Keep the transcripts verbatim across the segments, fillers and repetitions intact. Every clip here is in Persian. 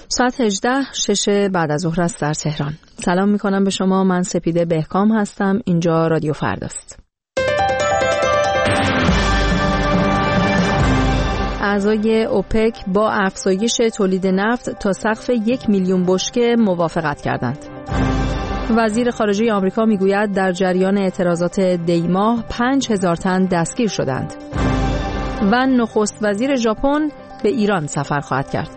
ساعت هجده شش بعد از ظهر است در تهران. سلام میکنم به شما. من سپیده بهکام هستم. اینجا رادیو فرداست. اعضای اوپک با افزایش تولید نفت تا سقف یک میلیون بشکه موافقت کردند. وزیر خارجه آمریکا میگوید در جریان اعتراضات دیماه پنج هزار تن دستگیر شدند. و نخست وزیر ژاپن به ایران سفر خواهد کرد.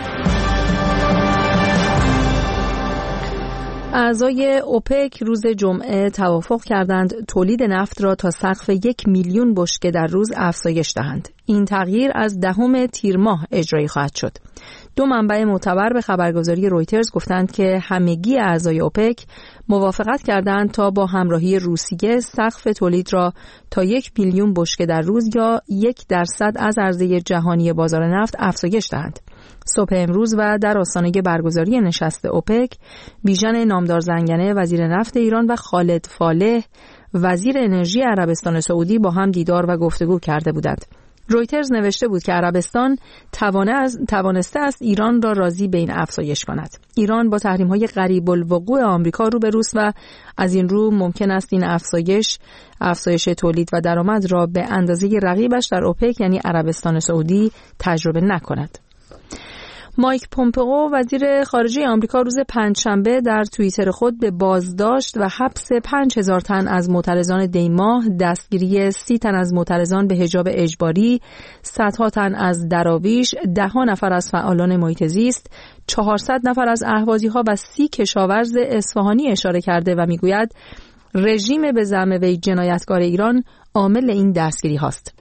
اعضای اوپک روز جمعه توافق کردند تولید نفت را تا سقف یک میلیون بشکه در روز افزایش دهند. این تغییر از دهم تیر ماه اجرایی خواهد شد. دو منبع معتبر به خبرگزاری رویترز گفتند که همگی اعضای اوپک موافقت کردند تا با همراهی روسیه سقف تولید را تا یک میلیون بشکه در روز یا یک درصد از عرضه جهانی بازار نفت افزایش دهند. صبح امروز و در آستانه برگزاری نشست اوپک، بیژن نامدار زنگنه وزیر نفت ایران و خالد فالح وزیر انرژی عربستان سعودی با هم دیدار و گفتگو کرده بودند. رویترز نوشته بود که عربستان توانسته است ایران را راضی به این افزایش کند. ایران با تحریم‌های غریب الوقوع آمریکا روبروست و از این رو ممکن است این افزایش افزایش تولید و درآمد را به اندازه رقیبش در اوپک یعنی عربستان سعودی تجربه نکند. مایک پومپئو وزیر خارجه آمریکا روز پنجشنبه در توییتر خود به بازداشت و حبس پنج هزار تن از معترضان دیماه، دستگیری سی تن از معترضان به حجاب اجباری، صدها تن از دراویش، ده ها نفر از فعالان محیط زیست، چهارصد نفر از اهوازی‌ها و سی کشاورز اصفهانی اشاره کرده و میگوید رژیم به زعم وی جنایتکار ایران عامل این دستگیری هاست.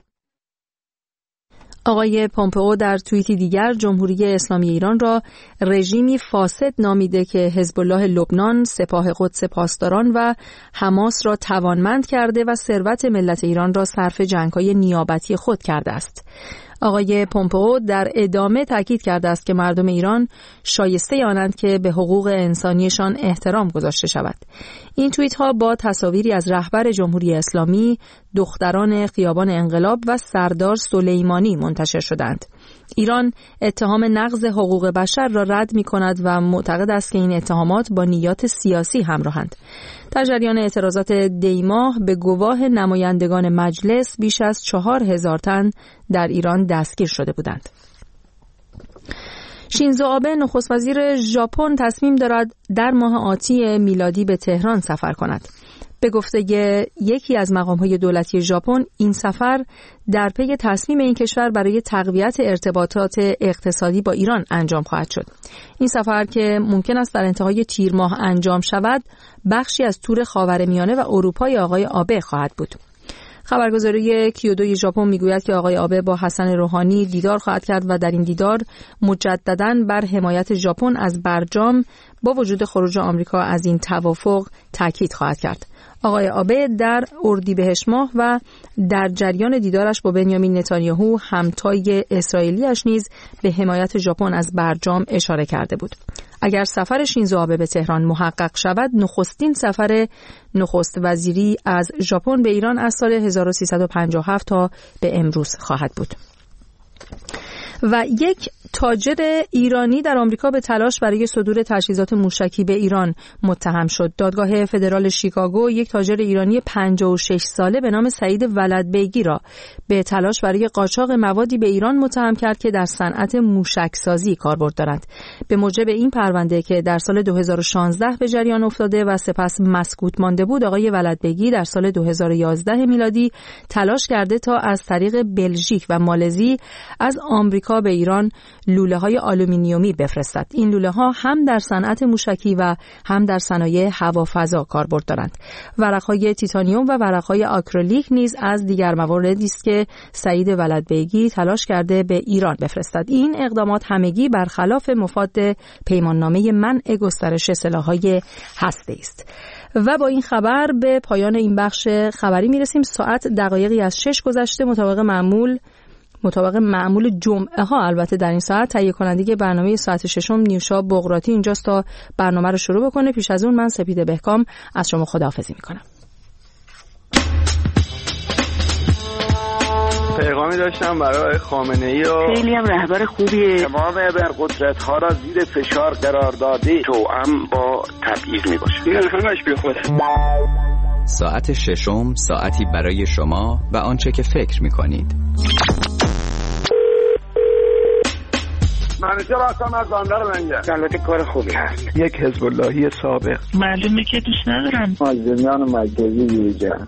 آقای پومپئو در توییتی دیگر جمهوری اسلامی ایران را رژیمی فاسد نامیده که حزب الله لبنان، سپاه قدس پاسداران و حماس را توانمند کرده و ثروت ملت ایران را صرف جنگ‌های نیابتی خود کرده است. آقای پومپئو در ادامه تاکید کرده است که مردم ایران شایسته آنند که به حقوق انسانیشان احترام گذاشته شود. این توییت ها با تصاویری از رهبر جمهوری اسلامی، دختران خیابان انقلاب و سردار سلیمانی منتشر شدند. ایران اتهام نقض حقوق بشر را رد می کند و معتقد است که این اتهامات با نیات سیاسی همراهند. در جریان اعتراضات دیماه به گواه نمایندگان مجلس بیش از چهار هزار تن در ایران دستگیر شده بودند. شینزو آبه نخست وزیر ژاپن تصمیم دارد در ماه آتی میلادی به تهران سفر کند. به گفته یکی از مقام‌های دولتی ژاپن، این سفر در پی تصمیم این کشور برای تقویت ارتباطات اقتصادی با ایران انجام خواهد شد. این سفر که ممکن است در انتهای تیر ماه انجام شود، بخشی از تور خاورمیانه و اروپای آقای آبه خواهد بود. خبرگزاری کیودو ژاپن میگوید که آقای آبه با حسن روحانی دیدار خواهد کرد و در این دیدار مجدداً بر حمایت ژاپن از برجام با وجود خروج آمریکا از این توافق تاکید خواهد کرد. آقای آبه در اردیبهشت ماه و در جریان دیدارش با بنیامین نتانیاهو همتای اسرائیلیش نیز به حمایت ژاپن از برجام اشاره کرده بود. اگر سفر شینزو آبه به تهران محقق شود، نخستین سفر نخست وزیری از ژاپن به ایران از سال هزار و سیصد و پنجاه و هفت تا به امروز خواهد بود. و یک تاجر ایرانی در آمریکا به تلاش برای صدور تجهیزات موشکی به ایران متهم شد. دادگاه فدرال شیکاگو یک تاجر ایرانی پنجاه و شش ساله به نام سعید ولدبیگی را به تلاش برای قاچاق موادی به ایران متهم کرد که در صنعت موشکسازی کاربرد دارند. به موجب این پرونده که در سال دو هزار و شانزده به جریان افتاده و سپس مسکوت مانده بود، آقای ولدبیگی در سال دو هزار و یازده میلادی تلاش کرده تا از طریق بلژیک و مالزی از آمریکا به ایران لوله های آلومینیومی بفرستد. این لوله ها هم در صنعت موشکی و هم در صنایع هوافضا کاربرد دارند. ورق های تیتانیوم و ورق های آکریلیک نیز از دیگر مواردی است که سعید ولدبیگی تلاش کرده به ایران بفرستد. این اقدامات همگی برخلاف مفاد پیماننامه منع گسترش سلاح‌های هسته‌ای است. و با این خبر به پایان این بخش خبری میرسیم. ساعت دقایقی از شش گذشته. مطابق معمول مطابق معمول جمعه ها البته در این ساعت تهیه کننده برنامه ساعت ششم نیوشا بغراتی اینجاست تا برنامه رو شروع بکنه. پیش از اون من سپیده بهکام از شما خداحافظی میکنم. پیغامی داشتم برای خامنه‌ای و خیلی هم رهبر خوبیه. تمام ابرقدرت‌ها را زیر فشار قرار داده، توأم با تبعیض میباشه. این همش بیخوده. ساعت ششم، ساعتی برای شما و آنچه که فکر میکنید. منیجر هستم از بندر منجر. البته کار خوبی هست. یک حزب اللهی سابق. معلومه که دوست ندارم. مازدمیان مجازی بیرجن.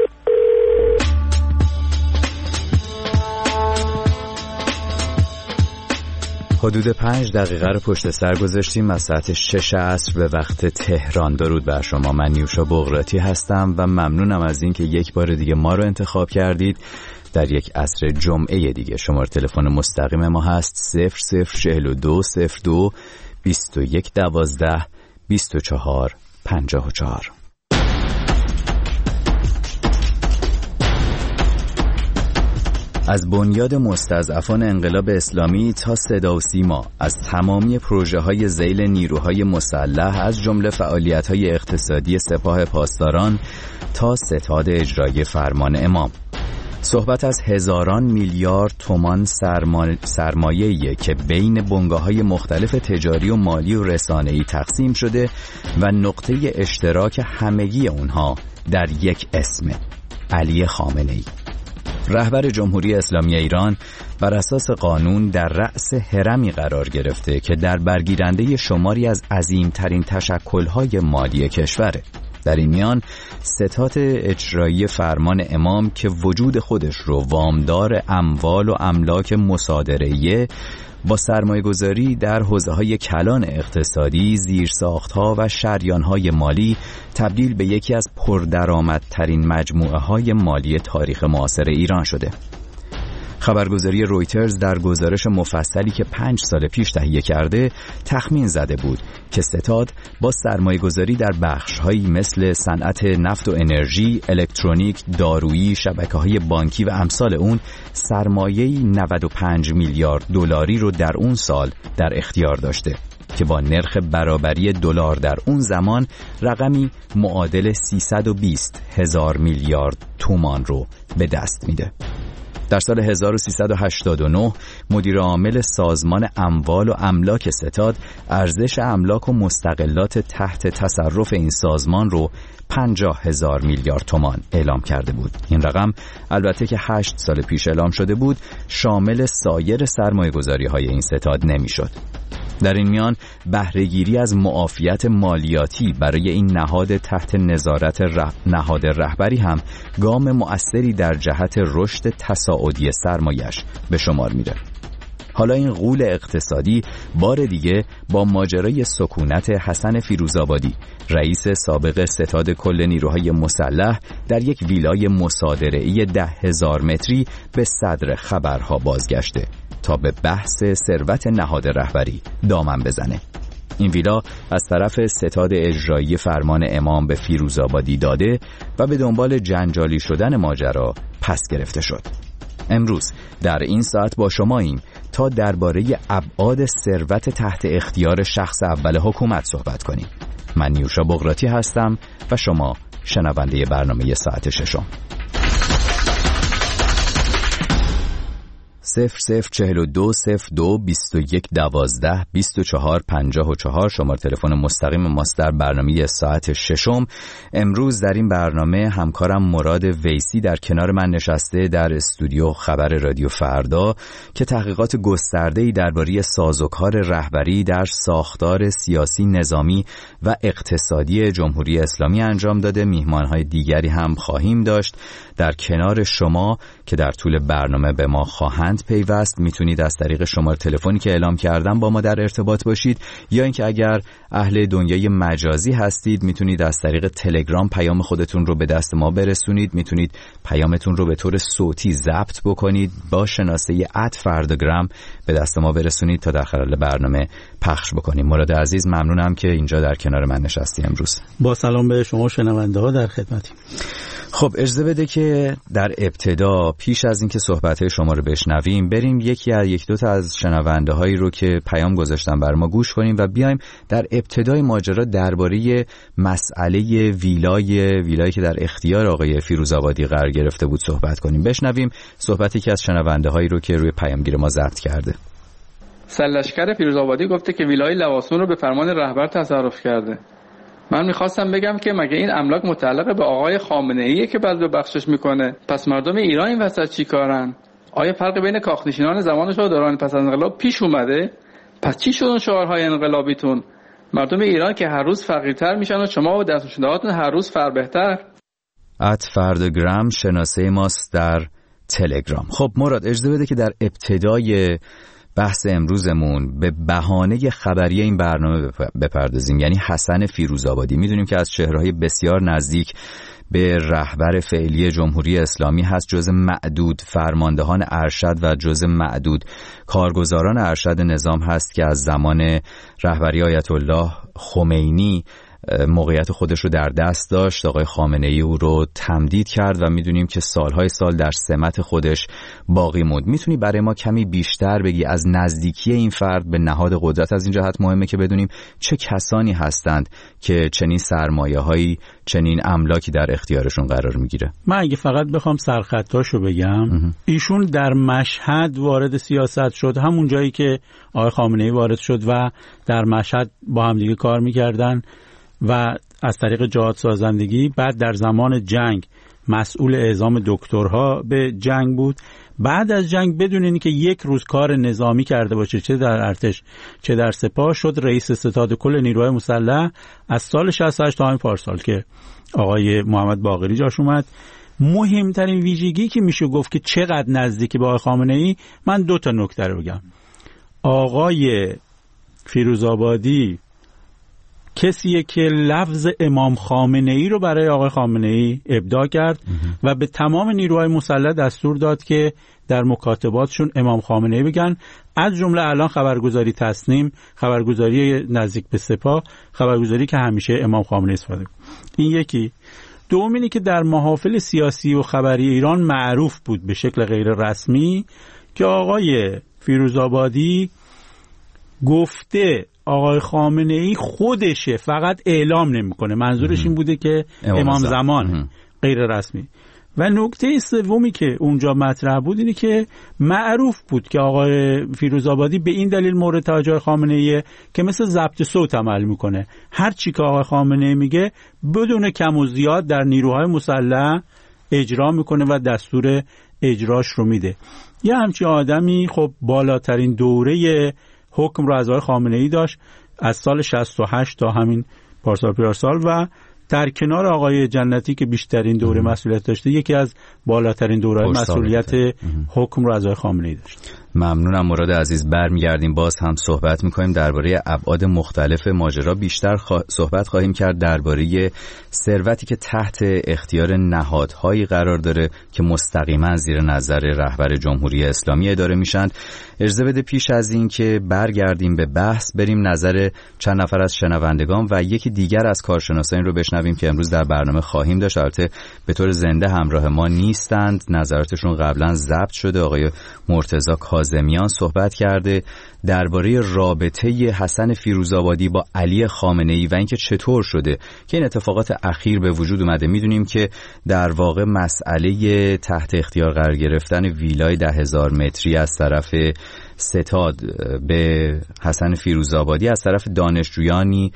حدود پنج دقیقه رو پشت سر گذاشتیم از ساعت شش عصر به وقت تهران. درود بر شما، من نیوشا بغراتی هستم و ممنونم از این که یک بار دیگه ما رو انتخاب کردید. در یک عصر جمعه دیگه شماره تلفن مستقیم ما هست صفر صفر چهل و دو صفر دو بیست و یک دوازده بیست و چهار پنجاه و چهار. از بنیاد مستضعفان انقلاب اسلامی تا صدا و سیما، از تمامی پروژه های ذیل نیروهای مسلح، از جمله فعالیت های اقتصادی سپاه پاسداران تا ستاد اجرایی فرمان امام، صحبت از هزاران میلیارد تومان سرما... سرمایه‌ایه که بین بنگاه‌های مختلف تجاری و مالی و رسانه‌ای تقسیم شده و نقطه اشتراک همگی اونها در یک اسم: علی خامنه‌ای. رهبر جمهوری اسلامی ایران بر اساس قانون در رأس هرمی قرار گرفته که در برگیرنده شماری از عظیمترین تشکل‌های مالی کشوره. در این میان ستاد اجرایی فرمان امام که وجود خودش رو وامدار اموال و املاک مصادره‌ایه، با سرمایه‌گذاری در حوزه‌های کلان اقتصادی، زیرساخت‌ها و شریان‌های مالی تبدیل به یکی از پردرآمدترین مجموعه‌های مالی تاریخ معاصر ایران شده. خبرگزاری رویترز در گزارش مفصلی که پنج سال پیش تهیه کرده تخمین زده بود که ستاد با سرمایه‌گذاری در بخش‌هایی مثل صنعت نفت و انرژی، الکترونیک، دارویی، شبکه‌های بانکی و امثال اون سرمایه‌ای نود و پنج میلیارد دلاری رو در اون سال در اختیار داشته که با نرخ برابری دلار در اون زمان رقمی معادل سیصد و بیست هزار میلیارد تومان رو به دست میده. در سال هزار و سیصد و هشتاد و نه مدیر عامل سازمان اموال و املاک ستاد ارزش املاک و مستغلات تحت تصرف این سازمان رو پنجاه هزار میلیارد تومان اعلام کرده بود. این رقم البته که هشت سال پیش اعلام شده بود شامل سایر سرمایه‌گذاری‌های این ستاد نمی‌شد. در این میان بهره‌گیری از معافیت مالیاتی برای این نهاد تحت نظارت ره... نهاد رهبری هم گام مؤثری در جهت رشد تصاعدی سرمایش به شمار میره. حالا این غول اقتصادی بار دیگه با ماجرای سکونت حسن فیروزآبادی، رئیس سابق ستاد کل نیروهای مسلح، در یک ویلای مصادره‌ای ده هزار متری به صدر خبرها بازگشته تا به بحث ثروت نهاد رهبری دامن بزنه. این ویلا از طرف ستاد اجرایی فرمان امام به فیروزآبادی داده و به دنبال جنجالی شدن ماجرا پس گرفته شد. امروز در این ساعت با شماییم تا درباره ابعاد ثروت تحت اختیار شخص اول حکومت صحبت کنیم. من نیوشا بغراتی هستم و شما شنونده برنامه ساعت ششم. صفر صفر چهل و دو صفر دو بیست و یک دوازده بیست و چهار پنجاه و چهار شماره تلفن مستقیم ماست در برنامه ساعت ششم. امروز در این برنامه همکارم مراد ویسی در کنار من نشسته در استودیو خبر رادیو فردا که تحقیقات گسترده‌ای درباره سازوکار رهبری در ساختار سیاسی، نظامی و اقتصادی جمهوری اسلامی انجام داده. میهمان‌های دیگری هم خواهیم داشت در کنار شما که در طول برنامه به ما خواهند پیوست. میتونید از طریق شماره تلفنی که اعلام کردم با ما در ارتباط باشید، یا اینکه اگر اهل دنیای مجازی هستید میتونید از طریق تلگرام پیام خودتون رو به دست ما برسونید. میتونید پیامتون رو به طور صوتی ضبط بکنید با شناسه ات فرداگرام به دست ما برسونید تا در خلال برنامه پخش بکنیم. مراد عزیز ممنونم که اینجا در کنار من نشستی امروز. با سلام به شما شنونده ها در خدمتیم. خب اجازه بده که در ابتدا پیش از اینکه صحبت‌های شما رو بشنویم بریم یکی از یک دو تا از شنونده هایی رو که پیام گذاشتن بر ما گوش کنیم و بیایم در ابتدای ماجرا درباره مسئله ویلای ویلایی که در اختیار آقای فیروزآبادی قرار گرفته بود صحبت کنیم. بشنویم صحبتی که از شنونده هایی رو که روی پیامگیر ما ضبط کرده. سرلشکر فیروزآبادی گفته که ویلای لواسون رو به فرمان رهبر تصرف کرده. من میخواستم بگم که مگه این املاک متعلق به آقای خامنه‌ایه که بعد به بخشش میکنه؟ پس مردم ایران این وسط چی کارن؟ آیا فرق بین کاخنشینان زمان شاه و دوران پس از انقلاب پیش اومده؟ پس چی شدن شعارهای انقلابیتون؟ مردم ایران که هر روز فقیرتر میشن و شما و دستمزدهاتون هر روز فربهتر. ات فردگرام شناسه ماست در تلگرام. خب مراد اجازه بده که در ابتدای بحث امروزمون به بهانه خبری این برنامه بپردازیم، یعنی حسن فیروزآبادی. میدونیم که از چهره‌های بسیار نزدیک به رهبر فعلی جمهوری اسلامی هست، جزء معدود فرماندهان ارشد و جزء معدود کارگزاران ارشد نظام هست که از زمان رهبری آیت الله خمینی موقعیت خودش رو در دست داشت. آقای خامنه‌ای او رو تمدید کرد و میدونیم که سالهای سال در سمت خودش باقی موند. میتونی برای ما کمی بیشتر بگی از نزدیکی این فرد به نهاد قدرت؟ از این جهت مهمه که بدونیم چه کسانی هستند که چنین سرمایه‌هایی، چنین املاکی در اختیارشون قرار میگیره. من اگه فقط بخوام سرخطاشو بگم، ایشون در مشهد وارد سیاست شد، همون جایی که آقای خامنه‌ای وارد شد و در مشهد با هم دیگه کار میکردن و از طریق جهاد سازندگی. بعد در زمان جنگ مسئول اعزام دکترها به جنگ بود. بعد از جنگ بدون اینکه یک روز کار نظامی کرده باشه، چه در ارتش چه در سپاه، شد رئیس ستاد کل نیروهای مسلح از سال شصت و هشت تا همین پارسال که آقای محمد باقری جاش اومد. مهمترین ویژگی که میشه گفت که چقدر نزدیکی به آقای خامنه‌ای، من دو تا نکته رو بگم. آقای فیروزآبادی کسیه که لفظ امام خامنه‌ای رو برای آقای خامنه‌ای ابداع کرد و به تمام نیروهای مسلح دستور داد که در مکاتباتشون امام خامنه‌ای بگن، از جمله الان خبرگزاری تصنیم، خبرگزاری نزدیک به سپاه، خبرگزاری که همیشه امام خامنه‌ای استفاده کنه. این یکی. دوم اینه که در محافل سیاسی و خبری ایران معروف بود به شکل غیر رسمی که آقای فیروزآبادی گفته آقای خامنه‌ای خودشه، فقط اعلام نمیکنه. منظورش این بوده که امام زمان غیر رسمی. و نکته سومی که اونجا مطرح بود اینه که معروف بود که آقای فیروزآبادی به این دلیل مورد توجه خامنه‌ای که مثل ضبط صوت عمل میکنه. هر چی که آقای خامنه‌ای میگه بدون کم و زیاد در نیروهای مسلح اجرا میکنه و دستور اجراش رو میده. یه همچین آدمی خب بالاترین دوره حکم رو از آقای خامنه‌ای داشت از سال شصت و هشت تا همین پارسال پیارسال و در کنار آقای جنتی که بیشترین دوره مسئولیت داشته، یکی از بالاترین دوره مسئولیت حکم رو از آقای خامنه‌ای داشت. ممنونم مراد عزیز. برمیگردیم باز هم صحبت میکنیم درباره ابعاد مختلف ماجرا. بیشتر خوا... صحبت خواهیم کرد درباره ثروتی که تحت اختیار نهادهایی قرار داره که مستقیما زیر نظر رهبر جمهوری اسلامی اداره میشن. اجازه بده پیش از این که برگردیم به بحث بریم نظر چند نفر از شنوندگان و یکی دیگر از کارشناسان رو بشنویم که امروز در برنامه خواهیم داشت. البته به طور زنده همراه ما نیستند، نظراتشون قبلا ضبط شده. آقای مرتضی کاظمیان صحبت کرده درباره رابطه حسن فیروزآبادی با علی خامنه‌ای و اینکه چطور شده که این اتفاقات اخیر به وجود اومده. میدونیم که در واقع مسئله تحت اختیار قرار گرفتن ویلای ده هزار متری از طرف ستاد به حسن فیروزآبادی از طرف دانشجویانی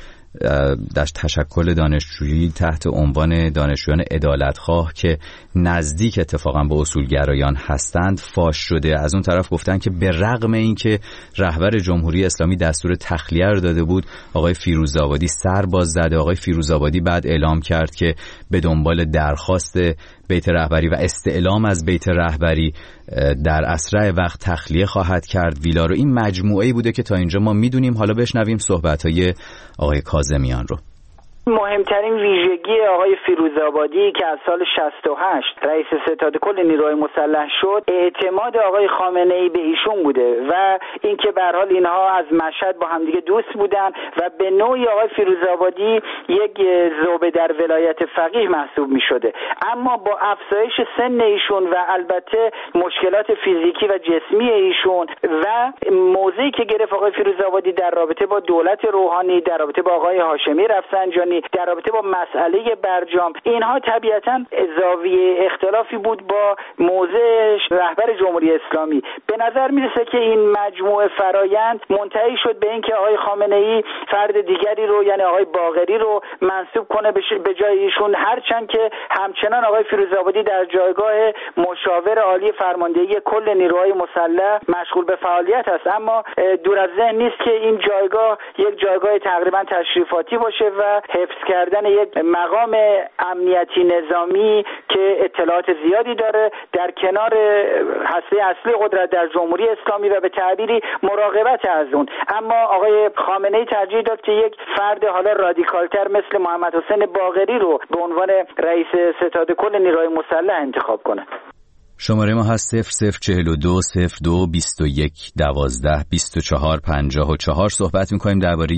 در تشکل دانشجویی تحت عنوان دانشجویان عدالتخواه که نزدیک اتفاقا به اصولگرایان هستند فاش شده. از اون طرف گفتن که به رغم اینکه رهبر جمهوری اسلامی دستور تخلیه رو داده بود، آقای فیروزآبادی سر باز زده. آقای فیروزآبادی بعد اعلام کرد که به دنبال درخواست بیت رهبری و استعلام از بیت رهبری در اسرع وقت تخلیه خواهد کرد ویلا رو. این مجموعه‌ای بوده که تا اینجا ما میدونیم. حالا بشنویم صحبت‌های آقای کاظمیان رو. مهمترین ویژگی آقای فیروزآبادی که از سال شصت و هشت رئیس ستاد کل نیروهای مسلح شد، اعتماد آقای خامنه‌ای به ایشون بوده و اینکه به هر حال اینها از مشهد با همدیگه دوست بودن و به نوعی آقای فیروزآبادی یک ذوب در ولایت فقیه محسوب می‌شده. اما با افزایش سن ایشون و البته مشکلات فیزیکی و جسمی ایشون و موضعی که گرفت آقای فیروزآبادی در رابطه با دولت روحانی، در رابطه با آقای هاشمی رفسنجانی، در رابطه با مسئله برجام، اینها طبیعتاً زاویه اختلافی بود با موضع رهبر جمهوری اسلامی. به نظر میرسه که این مجموعه فرایند منتهی شد به اینکه آقای خامنه‌ای فرد دیگری رو یعنی آقای باقری رو منصوب کنه به جای ایشون، هرچند که همچنان آقای فیروزآبادی در جایگاه مشاور عالی فرماندهی کل نیروهای مسلح مشغول به فعالیت است، اما دور از ذهن نیست که این جایگاه یک جایگاه تقریبا تشریفاتی باشه و حفظ کردن یک مقام امنیتی نظامی که اطلاعات زیادی داره در کنار هسته اصلی قدرت در جمهوری اسلامی و به تعبیری مراقبت از اون. اما آقای خامنه‌ای ترجیح داد که یک فرد حالا رادیکالتر مثل محمد حسین باقری رو به عنوان رئیس ستاد کل نیروهای مسلح انتخاب کنه. شماره ما هست صفر صفر چهل و دو صفر دو بیست و یک دوازده بیست و چهار پنجاه و چهار. صحبت می‌کنیم درباره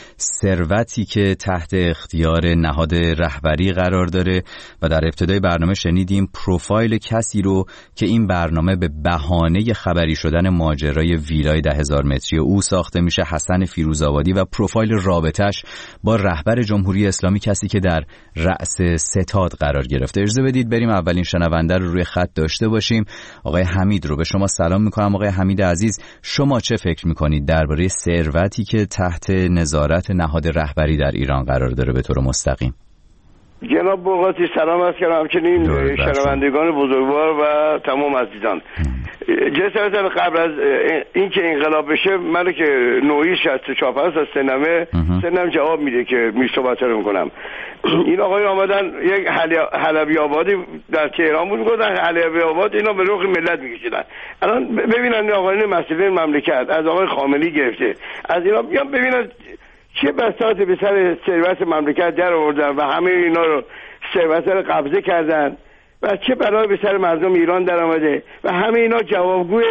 ثروتی که تحت اختیار نهاد رهبری قرار داره و در ابتدای برنامه شنیدیم پروفایل کسی رو که این برنامه به بهانه خبری شدن ماجرای ویلای ده هزار متری او ساخته میشه، حسن فیروزآبادی، و پروفایل رابطش با رهبر جمهوری اسلامی، کسی که در رأس ستاد قرار گرفته. اجازه بدید بریم اولین شنونده رو روی خط داشته باشیم. آقای حمید رو به شما سلام میکنم. آقای حمید عزیز، شما چه فکر میکنید درباره ثروتی که تحت نظارت نهاد رهبری در ایران قرار داره به طور مستقیم؟ جناب بوقاتی سلام عرض کردم، همچنین شنوندگان بزرگوار و تمام عزیزان. جسارتا قبل از اینکه انقلاب بشه، من که نوعی شصت و چهار از سنمه سنم جواب میده که می صحبت رو میکنم. این آقای آمدن یک حلبی آبادی در تهران بود، گفتن حلبی آباد، اینا به رخ ملت میکشیدن. الان ببینن این آقایان مسئولین مملکت از آقای خامنه‌ای گرفته از اینا بیان ببینن چه بساط به سر ثروت مملکت در آوردن و همه اینا رو ثروت رو قبضه کردن و چه بلایی به سر مردم ایران در آمده و همه اینا جوابگوی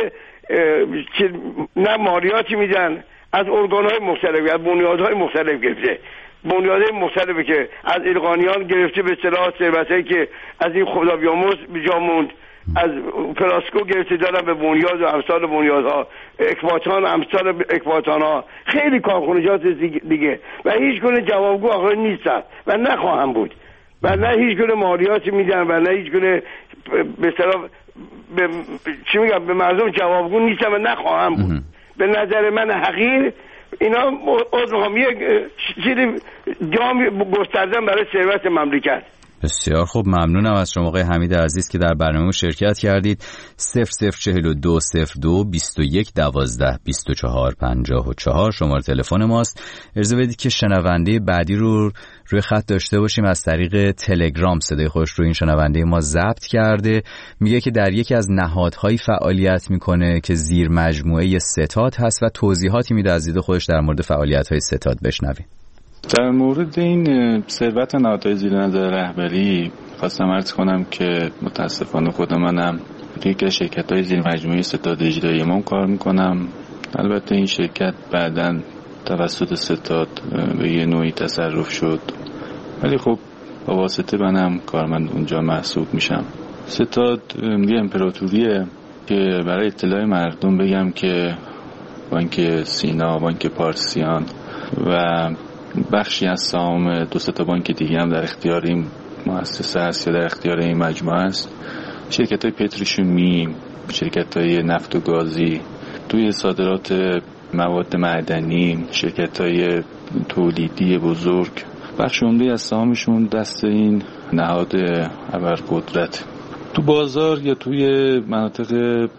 نه مالیاتی میدن از ارگان‌های مختلف، از بنیادهای مختلف گرفته، بنیادهای مختلفی که از ایلقانیان گرفته به اصطلاح ثروتایی که از این خدا بیامرز به جا موند، از فراسکو گرفته دارن به بنیاد و امثال بنیادها، اکباتان امثال اکباتان ها، خیلی کارخانجات دیگه و هیچ گونه جوابگو آخر نیستن و نخواهم بود و نه هیچ گونه مالیاتی میدن و نه هیچ گونه به اصطلاح به چی میگم به مردم جوابگو نیستن و نخواهم بود. به نظر من حقیر اینا عضو یک چیزی جام گستردن برای ثروت مملکت. بسیار خوب، ممنونم از شما آقای حمید عزیز که در برنامه شرکت کردید. صفر صفر چهل و دو صفر دو بیست و یک دوازده بیست و چهار پنجاه و چهار شماره تلفن ماست. اجازه بدید که شنونده بعدی رو روی خط داشته باشیم. از طریق تلگرام صدای خوش رو این شنونده ما ضبط کرده. میگه که در یکی از نهادهایی فعالیت میکنه که زیر مجموعه ستاد هست و توضیحاتی میده از دید خودش در مورد فعالیت‌های ستاد. بشنویم. در مورد این ثروت نهادهای زیر نظر رهبری خواستم عرض کنم که متاسفانه خود منم یک از شرکت‌های زیر مجموعه ستاد اجرایی ما کار میکنم. البته این شرکت بعداً توسط ستاد به یه نوعی تصرف شد، ولی خب با واسطه منم کارمند اونجا محسوب میشم. ستاد یه امپراتوریه که برای اطلاع مردم بگم که بانک سینا، بانک پارسیان و بخشی از سهام دو سه تا بانک دیگه هم در اختیار این مؤسسه هست یا در اختیار این مجموعه است. شرکت‌های پتروشیمی، شرکت‌های نفت و گازی، توی صادرات مواد معدنی، شرکت‌های تولیدی بزرگ، بخش عمده از سهامشون دست این نهاد ابرقدرت. تو بازار یا توی مناطق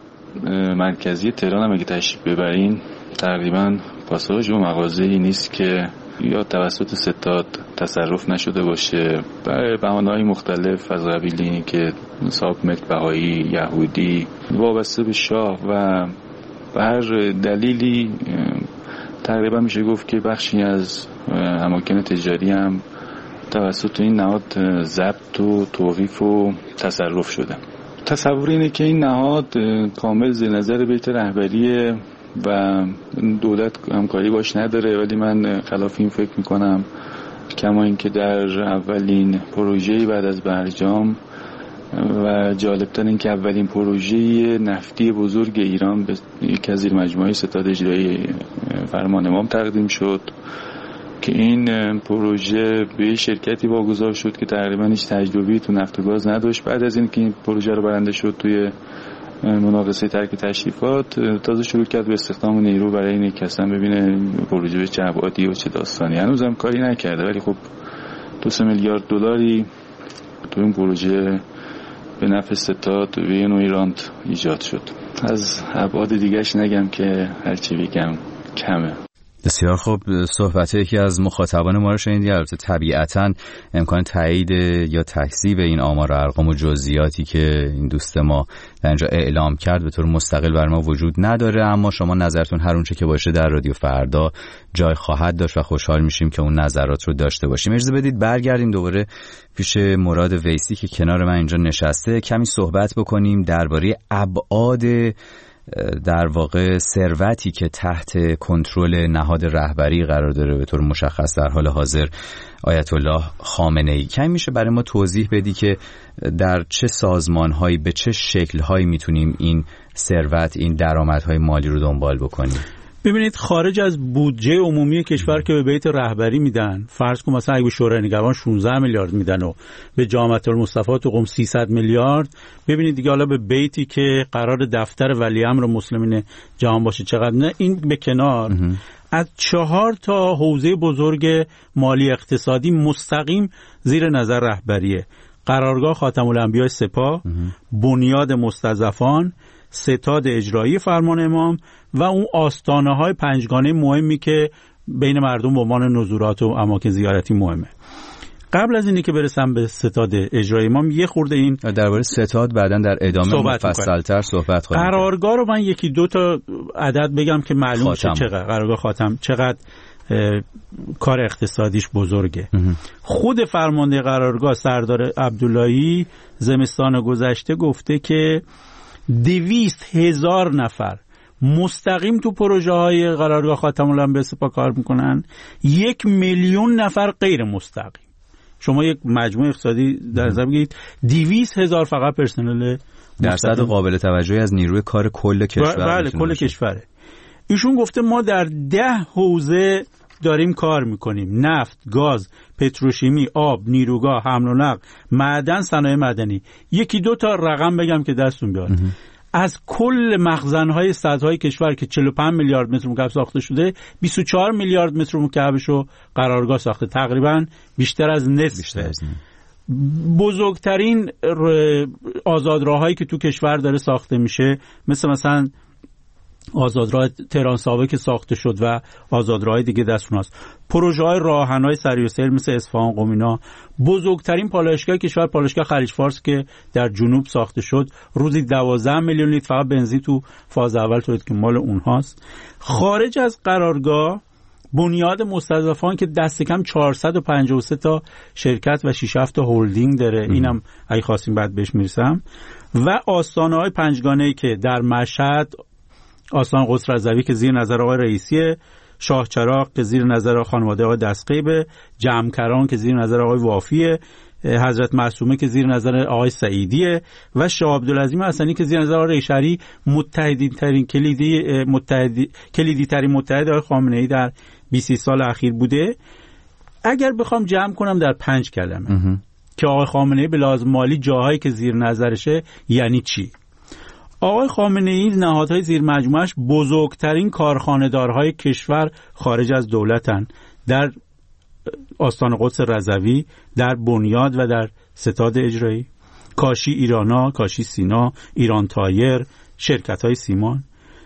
مرکزی تهران هم اگه تشریف ببرین تقریباً پاساژ و مغازه‌ای نیست که یا توسط ستاد تصرف نشده باشه. برای بهانه‌های مختلف از قبیل این که صاحب ملک بهایی، یهودی، وابسته به شاه و به هر دلیلی تقریبا میشه گفت که بخشی از اماکن تجاری هم توسط این نهاد ضبط و توقیف و تصرف شده. تصور اینه که این نهاد کامل زیر نظر بیت رهبریه و دولت همکاری باش نداره، ولی من خلاف این فکر میکنم. کما اینکه در اولین پروژه‌ای بعد از برجام و جالبتر این که اولین پروژه نفتی بزرگ ایران به یکی از زیر مجموعه ستاد اجرایی فرمان امام تقدیم شد که این پروژه به شرکتی واگذار شد که تقریبا هیچ تجربه‌ای تو نفت و گاز نداشت. بعد از اینکه این پروژه رو برنده شد توی مناقصه ترک تشریفات، تازه شروع کرد به استخدام نیرو برای اینکه کسان ببینه پروژه به چه ابعادی و چه داستانی. هنوزم کاری نکرده، ولی خب دو سه میلیارد دلاری تو این پروژه به نفع ستاد و این ایران ایجاد شد. از ابعاد دیگهش نگم که هرچی بگم کمه. بسیار خوب. صحبت یکی از مخاطبان ما رو شنیدی. البته طبیعتاً امکان تایید یا تکذیب این آمار و ارقام و جزئیاتی که این دوست ما در اینجا اعلام کرد به طور مستقل بر ما وجود نداره، اما شما نظرتون هر اونچه که باشه در رادیو فردا جای خواهد داشت و خوشحال میشیم که اون نظرات رو داشته باشیم. اجازه بدید برگردیم دوباره پیش مراد ویسی که کنار من اینجا نشسته، کمی صحبت بکنیم درباره ابعاد در واقع ثروتی که تحت کنترل نهاد رهبری قرار داره به طور مشخص در حال حاضر آیت الله خامنه ای. کمی میشه برای ما توضیح بدی که در چه سازمان‌هایی به چه شکل‌هایی میتونیم این ثروت، این درآمدهای مالی رو دنبال بکنیم؟ ببینید، خارج از بودجه عمومی کشور که به بیت رهبری میدن، فرض کن مثلا اگه به شورای نگهبان شانزده میلیارد میدن و به جامعه المصطفی تو قم سیصد میلیارد، ببینید دیگه حالا به بیتی که قرار دفتر ولیعمر مسلمین جهان باشه چقدر نه. این به کنار، از چهار تا حوزه بزرگ مالی اقتصادی مستقیم زیر نظر رهبریه: قرارگاه خاتم الانبیاء سپاه، بنیاد مستضعفان، ستاد اجرایی فرمان امام و اون آستانه های پنجگانه مهمی که بین مردم به عنوان نزورات و اماکن زیارتی مهمه. قبل از اینی که برسم به ستاد اجرایی امام، یه خورده این درباره ستاد بعداً در ادامه مفصل‌تر صحبت خواهیم. قرارگاه رو من یکی دو تا عدد بگم که معلوم شه چقدر قرارگاه خاتم چقدر کار اقتصادیش بزرگه. خود فرمانده قرارگاه سردار عبداللهی زمستان گذشته گفته که دویست هزار نفر مستقیم تو پروژه های قرارگاه خاتم الانبیاء سپاه کار میکنن، یک میلیون نفر غیر مستقیم. شما یک مجموعه اقتصادی در نظر بگیرید، دویست هزار فقط پرسنل درصد قابل توجهی از نیروی کار کل کشور. بله کل کشوره. ایشون گفته ما در ده حوزه داریم کار میکنیم: نفت، گاز، پتروشیمی، آب، نیروگاه، حمل و نقل، معدن، صنایع مدنی. یکی دو تا رقم بگم که دستون بیاد. از کل مخزن‌های سدهای کشور که چهل و پنج میلیارد متر مکعب ساخته شده، بیست و چهار میلیارد متر مکعبشو قرارگاه ساخته، تقریباً بیشتر از نصف. بزرگترین آزادراهایی که تو کشور داره ساخته میشه، مثل مثلا آزادراه تهران سابق که ساخته شد و آزادراه دیگه دست اوناست. پروژه های راهنمای سریع السیر مثل اصفهان، قم اینا. بزرگترین پالایشگاه کشور پالایشگاه خلیج فارس که در جنوب ساخته شد، روزی دوازده میلیون لیتر فقط بنزین تو فاز اول تولید که مال اونهاست. خارج از قرارگاه بنیاد مستضعفان که دست کم چهارصد و پنجاه و سه تا شرکت و شش هفت تا هلدینگ داره، اینم اگه خواستیم بعد بهش میرسم. و آستانه‌های پنجگانه‌ای که در مشهد آستان قدس رضوی که زیر نظر آقای رئیسیه، شاه چراغ که زیر نظر خانواده آقای دستقیبه، جمکران که زیر نظر آقای وافیه، حضرت معصومه که زیر نظر آقای سعیدیه و شاه عبدالعظیم حسنی که زیر نظر آقای ریشری، متحدین ترین کلیدی متحدی کلیدی ترین متحد آقای خامنه ای در بیست سال اخیر بوده. اگر بخوام جمع کنم در پنج کلمه که آقای خامنه ای به لحاظ مالی جاهایی که زیر نظرشه یعنی چی؟ آقای خامنه ای نهادهای زیر مجموعش بزرگترین کارخانه‌دارهای کشور خارج از دولتن، در آستان قدس رضوی، در بنیاد و در ستاد اجرایی، کاشی ایرانا، کاشی سینا، ایران تایر، شرکت‌های سیمان.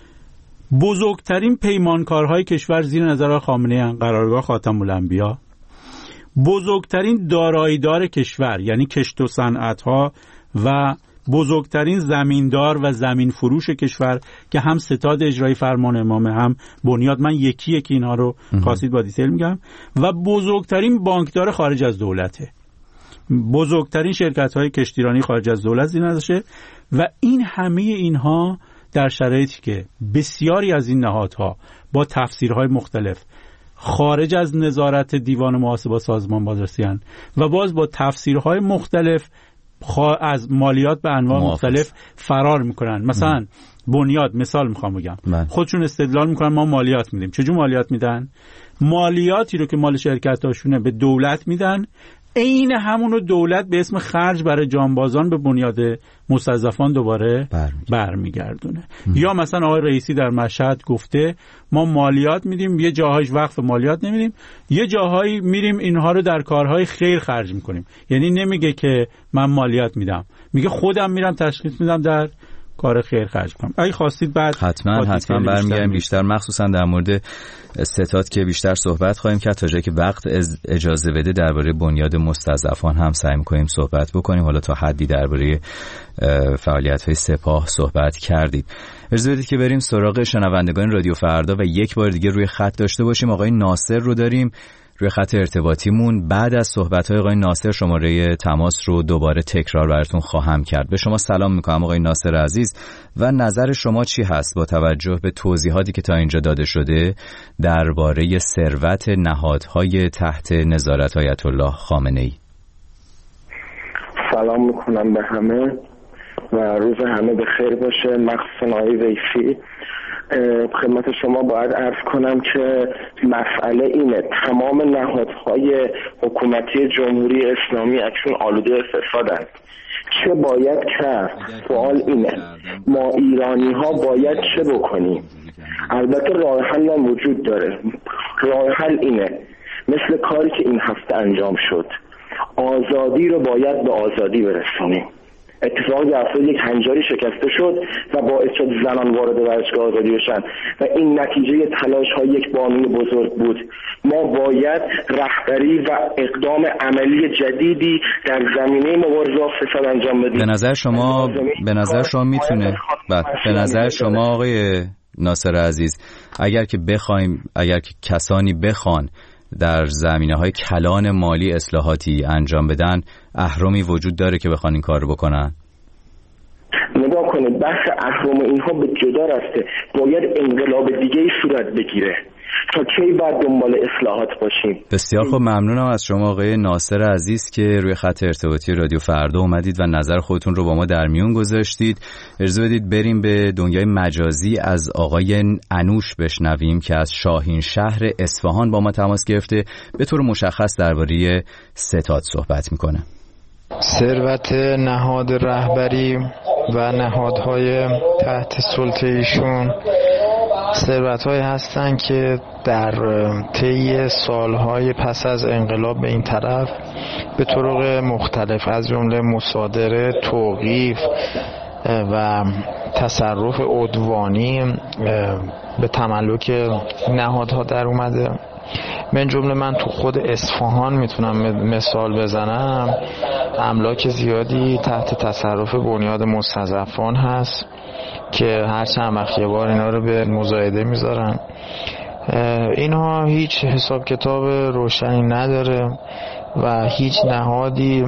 بزرگترین پیمانکارهای کشور زیر نظر خامنه ای، قرارگاه خاتم الانبیاء. بزرگترین داراییدار کشور یعنی کشت و صنعت‌ها و بزرگترین زمیندار و زمین فروش کشور که هم ستاد اجرایی فرمان امامه هم بنیاد، من یکی یکی اینها رو خواستید با دیتیل میگم، و بزرگترین بانکدار خارج از دولته، بزرگترین شرکت‌های کشتیرانی خارج از دولت زیر نظرشه. و این همه اینها در شرایطی که بسیاری از این نهادها با تفسیرهای مختلف خارج از نظارت دیوان محاسبات سازمان بازرسی هستند و باز با تفسیرهای مختلف از مالیات به انواع مختلف فرار میکنن. مثلا بنیاد مثال میخوام بگم، خودشون استدلال میکنن ما مالیات میدیم. چجور مالیات میدن؟ مالیاتی رو که مال شرکتاشونه به دولت میدن، عین همونو دولت به اسم خرج برای جانبازان به بنیاد مستضعفان دوباره برمیگردونه. یا مثلا آقای رئیسی در مشهد گفته ما مالیات میدیم، یه جاهایش وقف مالیات نمیدیم، یه جاهایی میریم اینها رو در کارهای خیر خرج میکنیم. یعنی نمیگه که من مالیات میدم، میگه خودم میرم تشخیص میدم در کار خیر خرج کنم. اگه خواستید بعد حتما حتما برمیگردیم بیشتر، مخصوصا در مورد ستاد که بیشتر صحبت خواهیم کرد. تا جایی که وقت اجازه بده درباره بنیاد مستضعفان هم سعی می‌کنیم صحبت بکنیم. حالا تا حدی درباره فعالیت‌های سپاه صحبت کردید. اجازه بدید که بریم سراغ شنوندگان رادیو فردا و یک بار دیگه روی خط داشته باشیم. آقای ناصر رو داریم روی خط ارتباطیمون. بعد از صحبت‌های آقای ناصر شماره تماس رو دوباره تکرار براتون خواهم کرد. به شما سلام می‌کنم آقای ناصر عزیز و نظر شما چی هست با توجه به توضیحاتی که تا اینجا داده شده درباره ثروت نهادهای تحت نظارت آیت الله خامنه‌ای؟ سلام می‌کنم به همه و روز همه بخیر باشه، مخصوصا آقای ویسی. خدمت شما باید عرض کنم که مسئله اینه، تمام نهادهای حکومتی جمهوری اسلامی اکنون آلوده فسادند. چه باید کرد؟ سوال اینه، ما ایرانی ها باید چه بکنیم؟ البته راه حل هم وجود داره. راه حل اینه، مثل کاری که این هفته انجام شد، آزادی رو باید به آزادی برسونیم. اتفاقی افتاد، یک هنجاری شکسته شد و باعث شد زنان وارد ورزشگاه آزادی بشن و این نتیجه تلاش های یک بانوی بزرگ بود. ما باید رهبری و اقدام عملی جدیدی در زمینه مبارزه با فساد انجام بدیم. به نظر شما به نظر شما میتونه به نظر شما آقای ناصر عزیز اگر که بخوایم اگر که کسانی بخوان در زمینه‌های کلان مالی اصلاحاتی انجام بدن، اهرمی وجود داره که بخوان این کار رو بکنن؟ نگاه کنید، بحث اهرم اینها به جدا رفته. باید انقلاب دیگه‌ای صورت بگیره. تا کی باید دنبال اصلاحات باشیم؟ بسیار خوب، ممنونم از شما آقای ناصر عزیز که روی خط ارتباطی رادیو فردا اومدید و نظر خودتون رو با ما در میون گذاشتید. اجازه بدید بریم به دنیای مجازی از آقای انوش بشنویم که از شاهین شهر اصفهان با ما تماس گرفته، به طور مشخص درباره ستاد صحبت میکنه. ثروت نهاد رهبری و نهادهای تحت سلطه ایشون ثروت‌هایی هستند که در طی سالهای پس از انقلاب به این طرف به طرق مختلف از جمله مصادره، توقیف و تصرف عدوانی به تملک نهادها در اومده. من جمله من تو خود اصفهان میتونم مثال بزنم، املاک زیادی تحت تصرف بنیاد مستضعفان هست که هر چند وقت یه بار اینا رو به مزایده میذارن. اینها هیچ حساب کتاب روشنی نداره و هیچ نهادی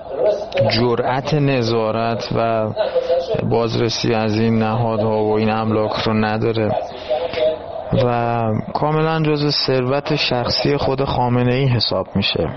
جرأت نظارت و بازرسی از این نهادها و این املاک رو نداره و کاملا جزء ثروت شخصی خود خامنه‌ای حساب میشه.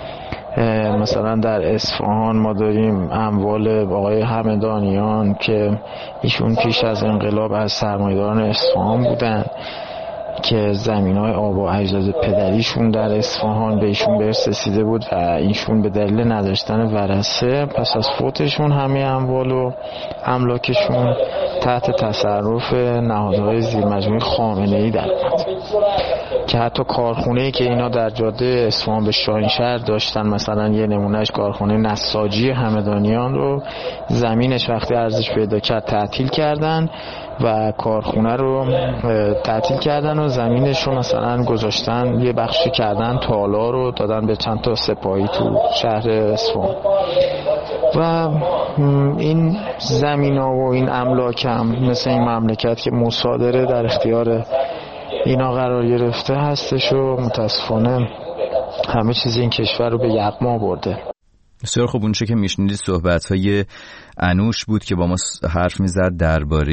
مثلا در اصفهان ما داریم اموال آقای همدانیان که ایشون پیش از انقلاب از سرمایه‌داران اصفهان بودن که زمین‌های آب و اجداد پدریشون در اصفهان به ایشون به ارث رسیده بود و ایشون به دلیل نداشتن ورثه پس از فوتشون همه اموال و املاکشون تحت تصرف نهادهای زیر مجموعه خامنه‌ای در اومد که حتی کارخونه‌ای که اینا در جاده اصفهان به شاهینشهر داشتن، مثلا یه نمونهش کارخونه نساجی همدانیان رو زمینش وقتی ارزش پیدا کرد تعطیل کردن و کارخونه رو تعطیل کردن و زمینش رو مثلا گذاشتن یه بخشی کردن تالا رو دادن به چند تا سپاهی تو شهر اصفهان و این زمین ها و این املاک هم مثل این مملکت که مصادره در اختیار اینا قرار گرفته هستش و متاسفانه همه چیز این کشور رو به یغما برده. بسیار خوب. اونچه که میشنیدید صحبت‌های انوش بود که با ما حرف میزد درباره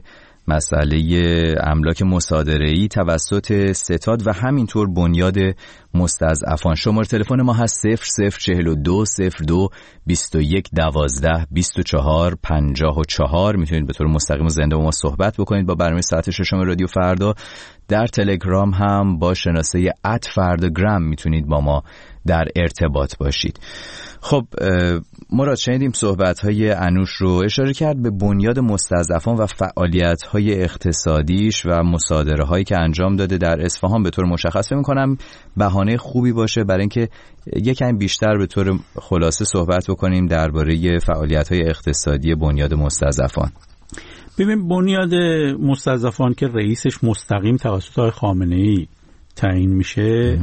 مسئله املاک مصادره‌ای توسط ستاد و همینطور بنیاد مستضعفان. شماره تلفن ما هست صفر صفر چهل و دو صفر دو بیست و یک دوازده بیست و چهار پنجاه و چهار. میتونید به طور مستقیم و زنده با ما صحبت بکنید با برنامه ساعت ششم رادیو فردا. در تلگرام هم با شناسه ات فرداگرام میتونید با ما در ارتباط باشید. خب مراد، شنیدیم صحبت‌های انوش رو. اشاره کرد به بنیاد مستضعفان و فعالیت‌های اقتصادیش و مصادره‌هایی که انجام داده در اصفهان. به طور مشخص فکر می‌کنم بهانه خوبی باشه برای اینکه یکم بیشتر به طور خلاصه صحبت بکنیم درباره فعالیت‌های اقتصادی بنیاد مستضعفان. ببین، بنیاد مستضعفان که رئیسش مستقیم توسط آقای خامنه‌ای تعیین میشه،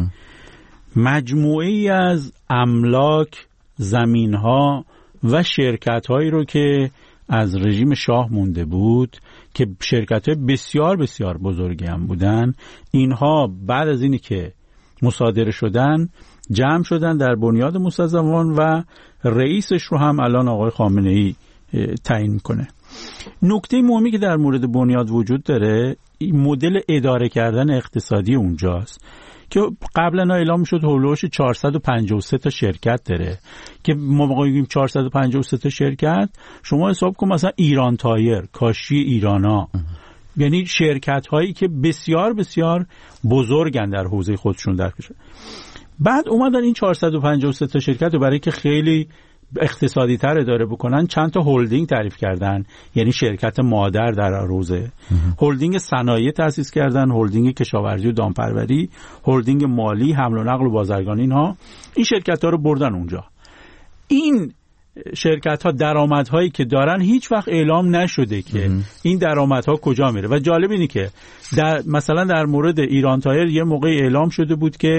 مجموعه‌ای از املاک، زمین‌ها و شرکت‌هایی رو که از رژیم شاه مونده بود که شرکت‌های بسیار بسیار بزرگی هم بودن، اینها بعد از اینی که مصادره شدن جمع شدن در بنیاد مستضعفان و رئیسش رو هم الان آقای خامنه‌ای تعیین می‌کنه. نکته مهمی که در مورد بنیاد وجود داره مدل اداره کردن اقتصادی اونجاست که قبلا اعلام شد هولوش چهارصد و پنجاه و سه تا شرکت داره که ما موقعی میگیم چهارصد و پنجاه و سه تا شرکت، شما حساب کن مثلا ایران تایر، کاشی ایرانا، یعنی شرکت هایی که بسیار بسیار بزرگن در حوزه خودشون در کشور. بعد اومدن این چهارصد و پنجاه و سه تا شرکت رو برای که خیلی اقتصادی تر اداره بکنن چند تا هلدینگ تعریف کردن، یعنی شرکت مادر در حوزه. هلدینگ صنایع تأسیس کردن، هلدینگ کشاورزی و دامپروری، هلدینگ مالی، حمل و نقل و بازرگانی. اینها این شرکت ها رو بردن اونجا. این شرکت ها درآمدهایی که دارن هیچ وقت اعلام نشده که این درآمدها کجا میره. و جالب اینه که در مثلا در مورد ایران تایر یه موقع اعلام شده بود که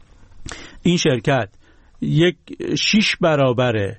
این شرکت یک شیش برابر